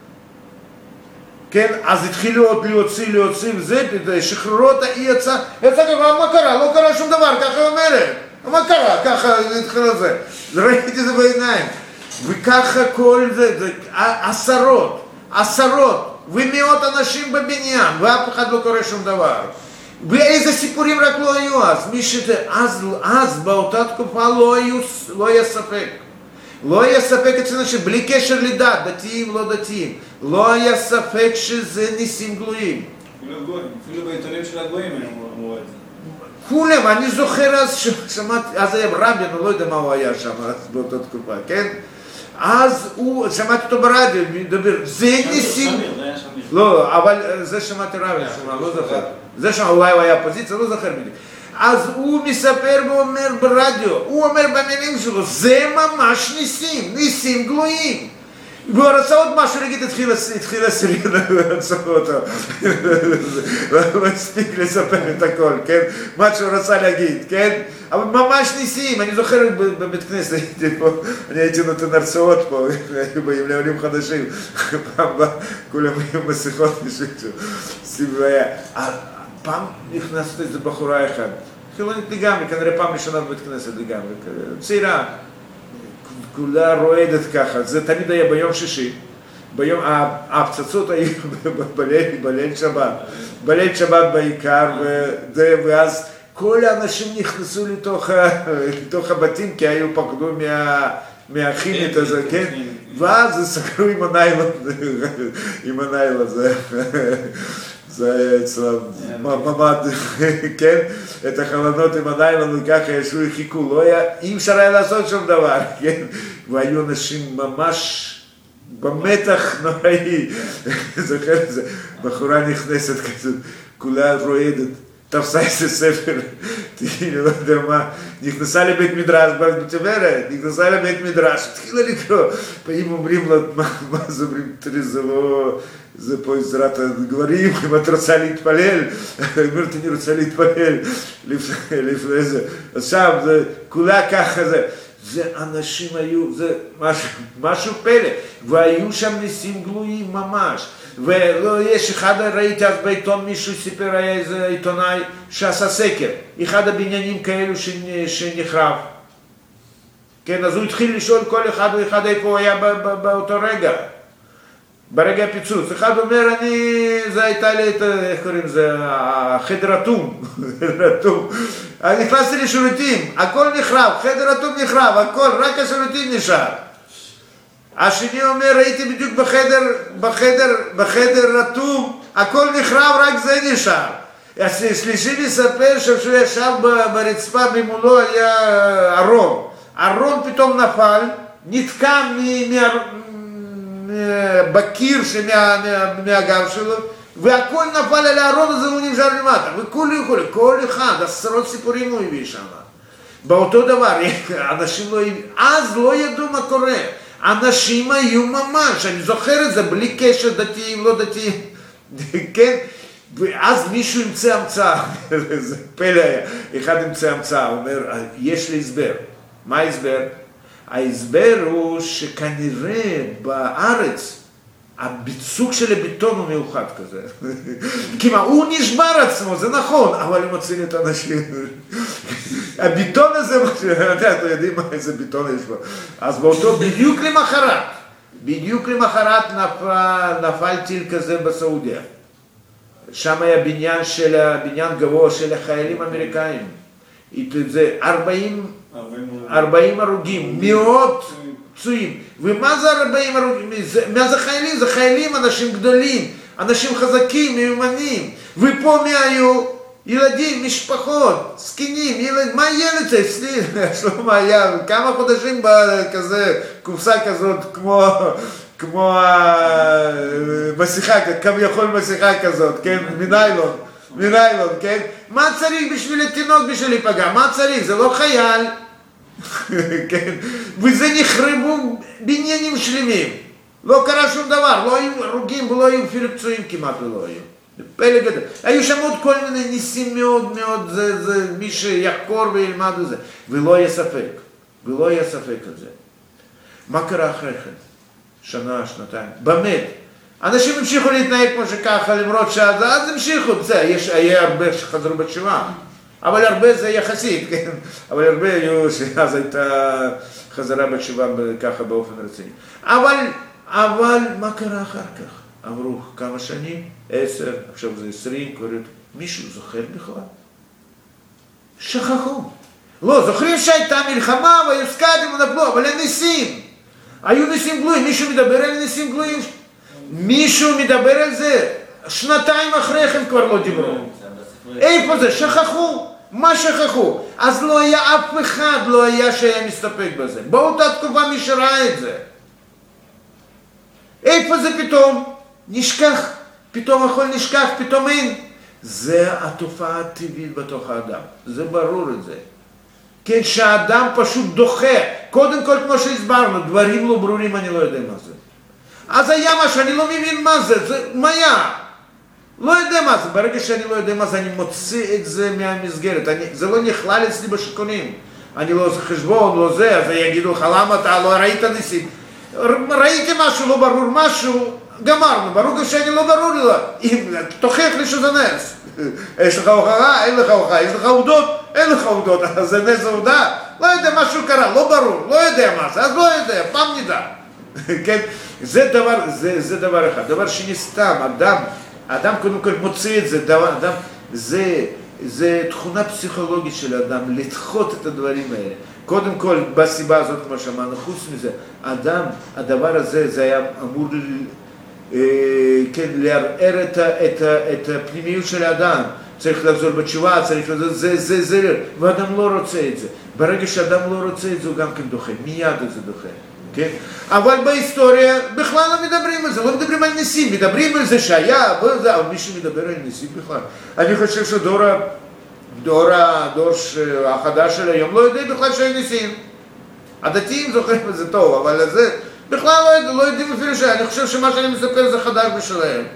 כן, אז התחילו עוד להוציא, להוציא, וזה, שחררו אותה, היא יצאה, יצאה ככה, מה קרה? לא קרה שום דבר, ככה היא אומרת. מה קרה? ככה התחיל את זה. ראיתי את זה בעיניים. וככה כל זה, זה עשרות, עשרות, ומאות אנשים בבניין, ואף אחד לא קורה שום דבר. ואיזה סיפורים רק לא היו אז. מי שזה, אז, אז באותה תקופה לא, היו, לא היה ספק. לא היה ספק אצל אנשים, בלי קשר לדת, דתיים, לא דתיים. לא היה ספק שזה ניסים גלויים.
אפילו גויים, אפילו בעיתונים של הגויים הם אמרו את זה.
כולם, אני זוכר אז שמעתי, אז היה רבין, אני לא יודע מה הוא היה שם באותה תקופה, כן? אז הוא, שמעתי אותו ברדיו, מדבר, זה ניסים...
שמיר, זה היה שמיר.
לא, אבל זה שמעתי רבין, לא זוכר. זה שם, אולי הוא היה פוזיציה, לא זוכר בדיוק. אז הוא מספר ואומר ברדיו, הוא אומר במילים שלו, זה ממש ניסים, ניסים גלויים. והוא רצה עוד משהו להגיד, התחיל הסירינה, רצה אותו. לא הספיק לספר את הכל, כן? מה שהוא רצה להגיד, כן? אבל ממש ניסים, אני זוכר בבית כנסת, הייתי פה, אני הייתי נותן הרצאות פה, היו באים לעולים חדשים, פעם בא, כולם היו מסכות משהו, סיב היה. פעם נכנסת איזו בחורה אחת, חילונית לגמרי, כנראה פעם ראשונה בבית כנסת לגמרי, צעירה. כולה רועדת ככה, זה תמיד היה ביום שישי, ביום, ההפצצות היו בליל, בליל שבת, בליל שבת בעיקר, וזה, ואז כל האנשים נכנסו לתוך, לתוך הבתים, כי היו פחדו מה, מהכימית הזה, כן? ואז סגרו עם הניילון, עם הניילון, זה, זה היה אצלם ממד, כן? את החלונות עם הניילון וככה ישבו וחיכו, לא היה, אי אפשר היה לעשות שום דבר, כן? והיו אנשים ממש במתח נוראי, זוכר את זה, בחורה נכנסת כזאת, כולה רועדת, תפסה איזה ספר, אני לא יודע מה, נכנסה לבית מדרש, בטברת, נכנסה לבית מדרש, התחילה לקרוא, פעמים אומרים לו, מה זה אומרים, תראי, זה לא, זה פה עזרת הגברים, אם את רוצה להתפלל, אני אומרת, אני רוצה להתפלל, לפני זה, עכשיו, זה כולה ככה, זה, זה אנשים היו, זה משהו, משהו פלא, והיו שם ניסים גלויים ממש, ולא, יש אחד, ראיתי אז בעיתון מישהו סיפר, היה איזה עיתונאי שעשה סקר, אחד הבניינים כאלו שנחרב, כן, אז הוא התחיל לשאול כל אחד ואחד איפה הוא היה באותו רגע, ברגע הפיצוץ. אחד אומר, אני, זה הייתה לי את, איך קוראים לזה, החדר אטום, חדר אטום. אני נכנסתי לשירותים, הכל נחרב, חדר אטום נחרב, הכל, רק השירותים נשאר. השני אומר, הייתי בדיוק בחדר, בחדר, בחדר אטום, הכל נחרב, רק זה נשאר. השלישי מספר שהוא ישב ברצפה, ממולו היה ארון. ארון פתאום נפל, נתקע בקיר מהגב שלו, והכל נפל על הארון הזה, הוא נמשל למטה. וכולי וכולי, כל אחד, עשרות סיפורים הוא הביא שם. באותו דבר, אנשים לא הביאו, אז לא ידעו מה קורה. אנשים היו ממש, אני זוכר את זה, בלי קשר דתיים, לא דתיים, כן? ואז מישהו ימצא המצאה, זה פלא היה, אחד ימצא המצאה, הוא אומר, יש לי הסבר. מה ההסבר? ההסבר הוא שכנראה בארץ, הביצוק של הביטון הוא מיוחד כזה. כי מה, הוא נשבר עצמו, זה נכון, אבל הוא מציל את האנשים. הביטון הזה, אתם יודעים איזה ביטון יש בו. אז באותו, בדיוק למחרת, בדיוק למחרת נפל, נפל טיל כזה בסעודיה. שם היה בניין של, בניין גבוה של החיילים האמריקאים. זה ארבעים, ארבעים הרוגים, מאות פצועים. ומה זה ארבעים הרוגים? מה זה חיילים? זה חיילים, אנשים גדולים. אנשים חזקים, מיומנים, ופה מי היו? ילדים, משפחות, זקנים, ילד, מה ילד זה? אצלי, שלמה היה כמה חודשים בכזה, קופסה כזאת, כמו, כמו מסכה, כביכול מסכה כזאת, כן, מניילון, מניילון, כן? מה צריך בשביל התינוק בשביל להיפגע? מה צריך? זה לא חייל, כן? וזה נחרבו בניינים שלמים, לא קרה שום דבר, לא היו הרוגים ולא היו אפילו פצועים כמעט ולא היו. פלא גדול. היו שם עוד כל מיני ניסים מאוד מאוד, זה, זה, מי שיחקור וילמד את זה. ולא יהיה ספק, ולא יהיה ספק על זה. מה קרה אחרי כן? שנה, שנתיים, באמת. אנשים המשיכו להתנהג כמו שככה, למרות שאז, אז המשיכו, זה, יש, היה הרבה שחזרו בתשובה. אבל הרבה זה יחסית, כן? אבל הרבה היו שאז הייתה חזרה בתשובה ככה באופן רציני. אבל, אבל מה קרה אחר כך? עברו כמה שנים, עשר, עכשיו זה עשרים, קוראים, מישהו זוכר בכלל? שכחו. לא, זוכרים שהייתה מלחמה והיו סקאדים ונפלו, אבל אין ניסים. היו ניסים גלויים, מישהו מדבר על ניסים גלויים? מישהו מדבר על זה? שנתיים אחרי כן כבר לא דיברו. איפה זה? שכחו. מה שכחו? אז לא היה אף אחד, לא היה שהיה מסתפק בזה. באותה תקופה מי שראה את זה. איפה זה פתאום? נשכח, פתאום הכל נשכח, פתאום אין. זה התופעה הטבעית בתוך האדם, זה ברור את זה. כן, שהאדם פשוט דוחה, קודם כל כמו שהסברנו, דברים לא ברורים, אני לא יודע מה זה. אז היה משהו, אני לא מבין מה זה, זה מה היה? לא יודע מה זה, ברגע שאני לא יודע מה זה, אני מוציא את זה מהמסגרת, אני, זה לא נכלל אצלי בשיקונים. אני לא עושה חשבון, לא זה, אז יגידו לך, למה אתה לא ראית ניסים? ראיתי משהו, לא ברור משהו, גמרנו, ברור גם שאני לא ברור לי, אם תוכיח לי שזה נס. יש לך הוכחה, אין לך הוכחה, יש לך עובדות, אין לך עובדות, אז זה נס עובדה, לא יודע משהו קרה, לא ברור, לא יודע מה זה, אז לא יודע, פעם נדע. כן? זה דבר, זה, זה דבר אחד. דבר שני, סתם, אדם, אדם קודם כל מוציא את זה, דבר, אדם, זה, זה תכונה פסיכולוגית של אדם, לדחות את הדברים האלה. קודם כל, בסיבה הזאת, כמו שאמרנו, חוץ מזה, אדם, הדבר הזה, זה היה אמור אה, כן, לערער את, את, את הפנימיות של האדם. צריך לחזור בתשובה, צריך לחזור, זה, זה, זה, ואדם לא רוצה את זה. ברגע שאדם לא רוצה את זה, הוא גם כן דוחה, מיד את זה דוחה. כן? אבל בהיסטוריה בכלל לא מדברים על זה, לא מדברים על ניסים, מדברים על זה שהיה, וזה, אבל מישהו מדבר על ניסים בכלל. אני חושב שדור דור, הדור החדש של היום לא יודע בכלל שאין ניסים. הדתיים זוכרים את זה טוב, אבל זה בכלל לא, יודע, לא יודעים אפילו שהיה. אני חושב שמה שאני מספר זה חדש בשלהם.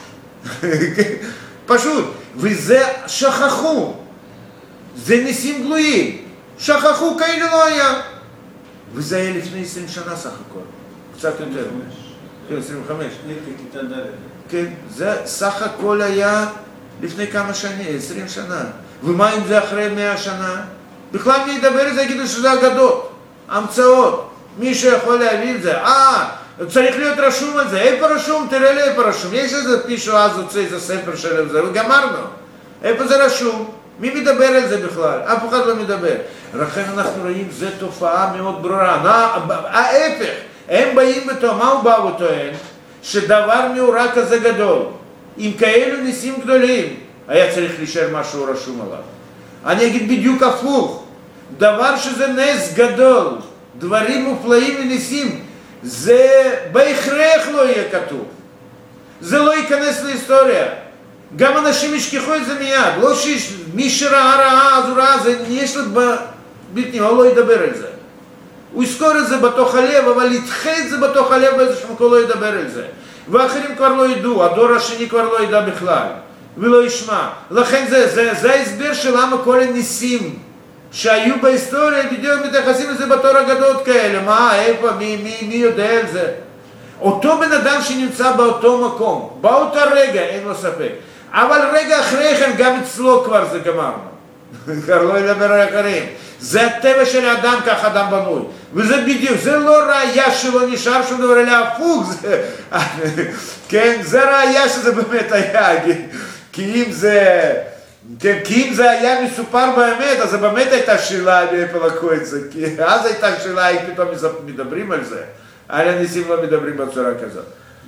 פשוט. וזה שכחו. זה ניסים גלויים. שכחו, כאילו לא היה. וזה היה לפני עשרים שנה סך הכל. קצת יותר. כן, עשרים וחמש.
כיתה ד'.
כן, זה סך הכל היה לפני כמה שנים, עשרים שנה. ומה אם זה אחרי מאה שנה? בכלל מי ידבר על זה, יגידו שזה אגדות, המצאות. מי שיכול להביא את זה, אה, צריך להיות רשום על זה. איפה רשום? תראה לי איפה רשום. יש איזה מישהו אז הוצא איזה ספר של זה, וגמרנו. איפה זה רשום? מי מדבר על זה בכלל? אף אחד לא מדבר. לכן אנחנו רואים, זו תופעה מאוד ברורה. ההפך, הם באים וטוענים, מה הוא בא וטוען? שדבר מאורע כזה גדול, עם כאלו ניסים גדולים, היה צריך להישאר משהו רשום עליו. אני אגיד בדיוק הפוך. דבר שזה נס גדול, דברים מופלאים וניסים, זה בהכרח לא יהיה כתוב. זה לא ייכנס להיסטוריה. גם אנשים ישכחו את זה מיד. לא שמי שראה ראה, אז הוא ראה, זה יש לו בלתי, הוא לא ידבר על זה. הוא יזכור את זה בתוך הלב, אבל ידחה את זה בתוך הלב באיזשהו מקום, לא ידבר על זה. ואחרים כבר לא ידעו, הדור השני כבר לא ידע בכלל, ולא ישמע. לכן זה, זה, זה ההסבר של למה כל הניסים שהיו בהיסטוריה, בדיוק מתייחסים לזה בתור אגדות כאלה. מה, איפה, מי, מי, מי יודע על זה? אותו בן אדם שנמצא באותו מקום, באותו רגע, אין לו ספק. אבל רגע אחרי כן, גם אצלו כבר זה גמרנו. כבר לא ידבר על אחרים. זה הטבע של האדם, כך אדם בנוי. וזה בדיוק, זה לא ראייה שלא נשאר שום דבר, אלא הפוך. זה, כן, זה ראייה שזה באמת היה. כי אם זה, כן, כי אם זה היה מסופר באמת, אז זה באמת הייתה שאלה מאיפה לקחו את זה. כי אז הייתה שאלה, אם פתאום מדברים על זה. על הניסים לא מדברים בצורה כזאת.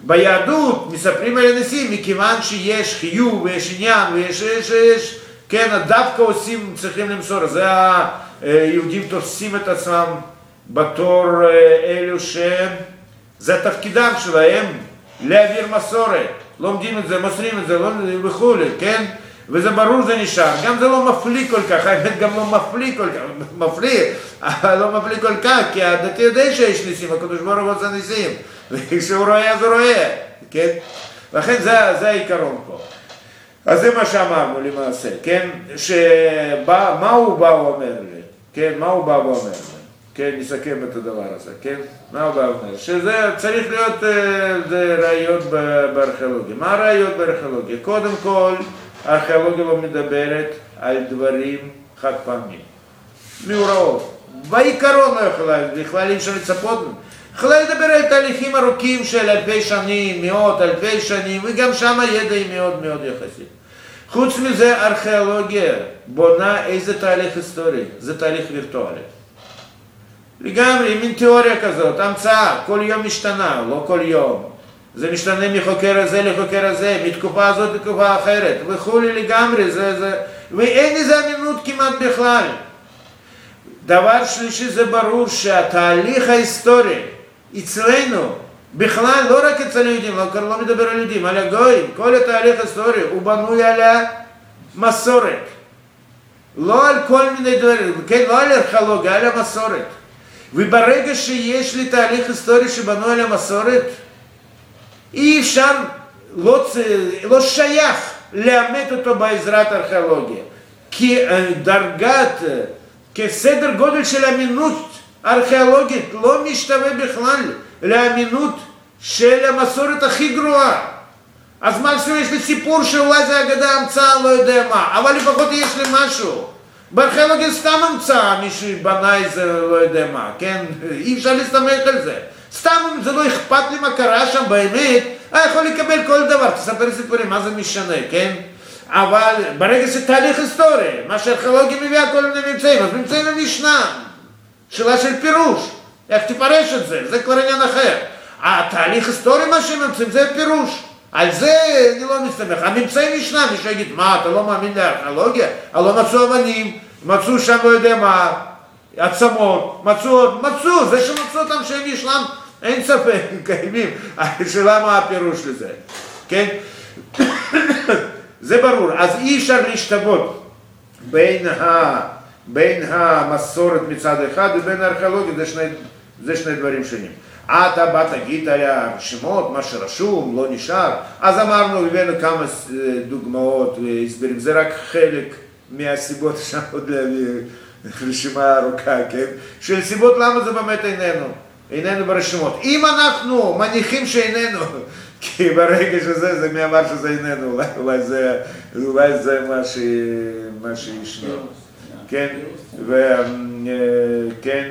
ביהדות מספרים על הניסים מכיוון שיש חיוב ויש עניין ויש, יש, יש, כן, דווקא עושים, צריכים למסור, זה היהודים תופסים את עצמם בתור אלו שזה תפקידם שלהם להעביר מסורת, לומדים את זה, מוסרים את זה וכו', כן? וזה ברור זה נשאר, גם זה לא מפליא כל כך, האמת גם לא מפליא כל כך, מפליא, אבל לא מפליא כל כך, כי הדתי יודע שיש ניסים, הקדוש ברוך הוא עושה ניסים, וכשהוא רואה אז הוא רואה, כן? לכן זה, זה העיקרון פה. אז זה מה שאמרנו למעשה, כן? שבא, מה הוא בא ואומר לי? כן, מה הוא בא ואומר לי? כן, נסכם את הדבר הזה, כן? מה הוא בא ואומר? שזה צריך להיות זה ראיות בארכיאולוגיה. מה הראיות בארכיאולוגיה? קודם כל, הארכיאולוגיה לא מדברת על דברים חד פעמים. מאורעות. בעיקרון לא יכולה, בכלל אי אפשר לצפות. יכולה לדבר על תהליכים ארוכים של אלפי שנים, מאות, אלפי שנים, וגם שם הידע היא מאוד מאוד יחסית. חוץ מזה, ארכיאולוגיה בונה איזה תהליך היסטורי, זה תהליך וירטואלי. לגמרי, מין תיאוריה כזאת, המצאה, כל יום משתנה, לא כל יום. זה משתנה מחוקר הזה לחוקר הזה, מתקופה הזאת לתקופה אחרת, וכולי לגמרי, זה, זה, ואין איזה אמינות כמעט בכלל. דבר שלישי זה ברור שהתהליך ההיסטורי אצלנו, בכלל לא רק אצל היהודים, לא, לא מדבר על יהודים, על הגויים, כל התהליך ההיסטורי הוא בנוי על המסורת. לא על כל מיני דברים, כן, לא על ארכיאולוגיה, על המסורת. וברגע שיש לי תהליך היסטורי שבנוי על המסורת, אי אפשר, לא, לא שייך לאמת אותו בעזרת ארכיאולוגיה. כי דרגת, כסדר גודל של אמינות ארכיאולוגית לא משתווה בכלל לאמינות של המסורת הכי גרועה. אז מה יש לי סיפור שאולי זה אגדה המצאה, לא יודע מה, אבל לפחות יש לי משהו. בארכיאולוגיה סתם המצאה, מישהו בנה איזה לא יודע מה, כן? אי אפשר להסתמך על זה. סתם אם זה לא אכפת לי מה קרה שם באמת, אני יכול לקבל כל דבר, תספר סיפורים, מה זה משנה, כן? אבל ברגע שתהליך היסטורי, מה שארכיאולוגיה מביאה כל מיני ממצאים, אז ממצאים הם ישנם. שאלה של פירוש, איך תפרש את זה, זה כבר עניין אחר. התהליך היסטורי מה שהם ממצאים זה פירוש. על זה אני לא מסתמך, הממצאים ישנם, מי שיגיד, מה, אתה לא מאמין לארכיאולוגיה? לא מצאו אבנים, מצאו שם לא יודע מה, עצמות, מצאו, מצאו, זה שמצאו אותם שהם ישנם, אין ספק, קיימים, השאלה מה הפירוש לזה, כן? זה ברור, אז אי אפשר להשתוות בין, ה, בין המסורת מצד אחד ובין הארכיאולוגיה, זה שני, זה שני דברים שונים. אתה בא תגיד על השמות, מה שרשום, לא נשאר, אז אמרנו, הבאנו כמה דוגמאות והסברים, זה רק חלק מהסיבות שם עוד להביא רשימה ארוכה, כן? של סיבות למה זה באמת איננו, איננו ברשימות. אם אנחנו מניחים שאיננו, כי ברגע שזה, זה מי אמר שזה איננו, אולי, אולי זה, אולי זה מה, ש, מה שישנו, כן? וכן,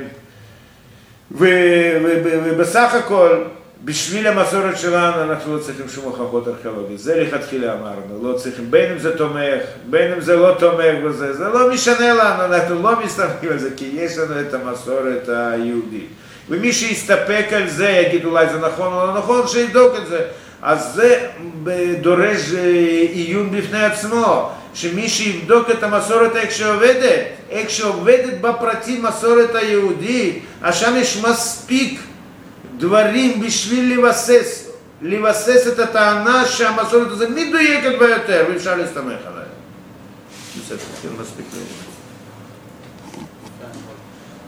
ובסך הכל, בשביל המסורת שלנו אנחנו לא צריכים שום הוכחות ארכיאולוגיות, זה לכתחילה אמרנו, לא צריכים, בין אם זה תומך, בין אם זה לא תומך בזה, זה לא משנה לנו, אנחנו לא מסתמכים על זה, כי יש לנו את המסורת היהודית. ומי שיסתפק על זה, יגיד אולי זה נכון או לא נכון, שיבדוק את זה. אז זה דורש עיון בפני עצמו, שמי שיבדוק את המסורת איך שעובדת, איך שעובדת בפרטים מסורת היהודית, אז שם יש מספיק דברים בשביל לבסס, לבסס את הטענה שהמסורת הזאת מדויקת ביותר, ואפשר להסתמך עליה. בסדר, כן, מספיק.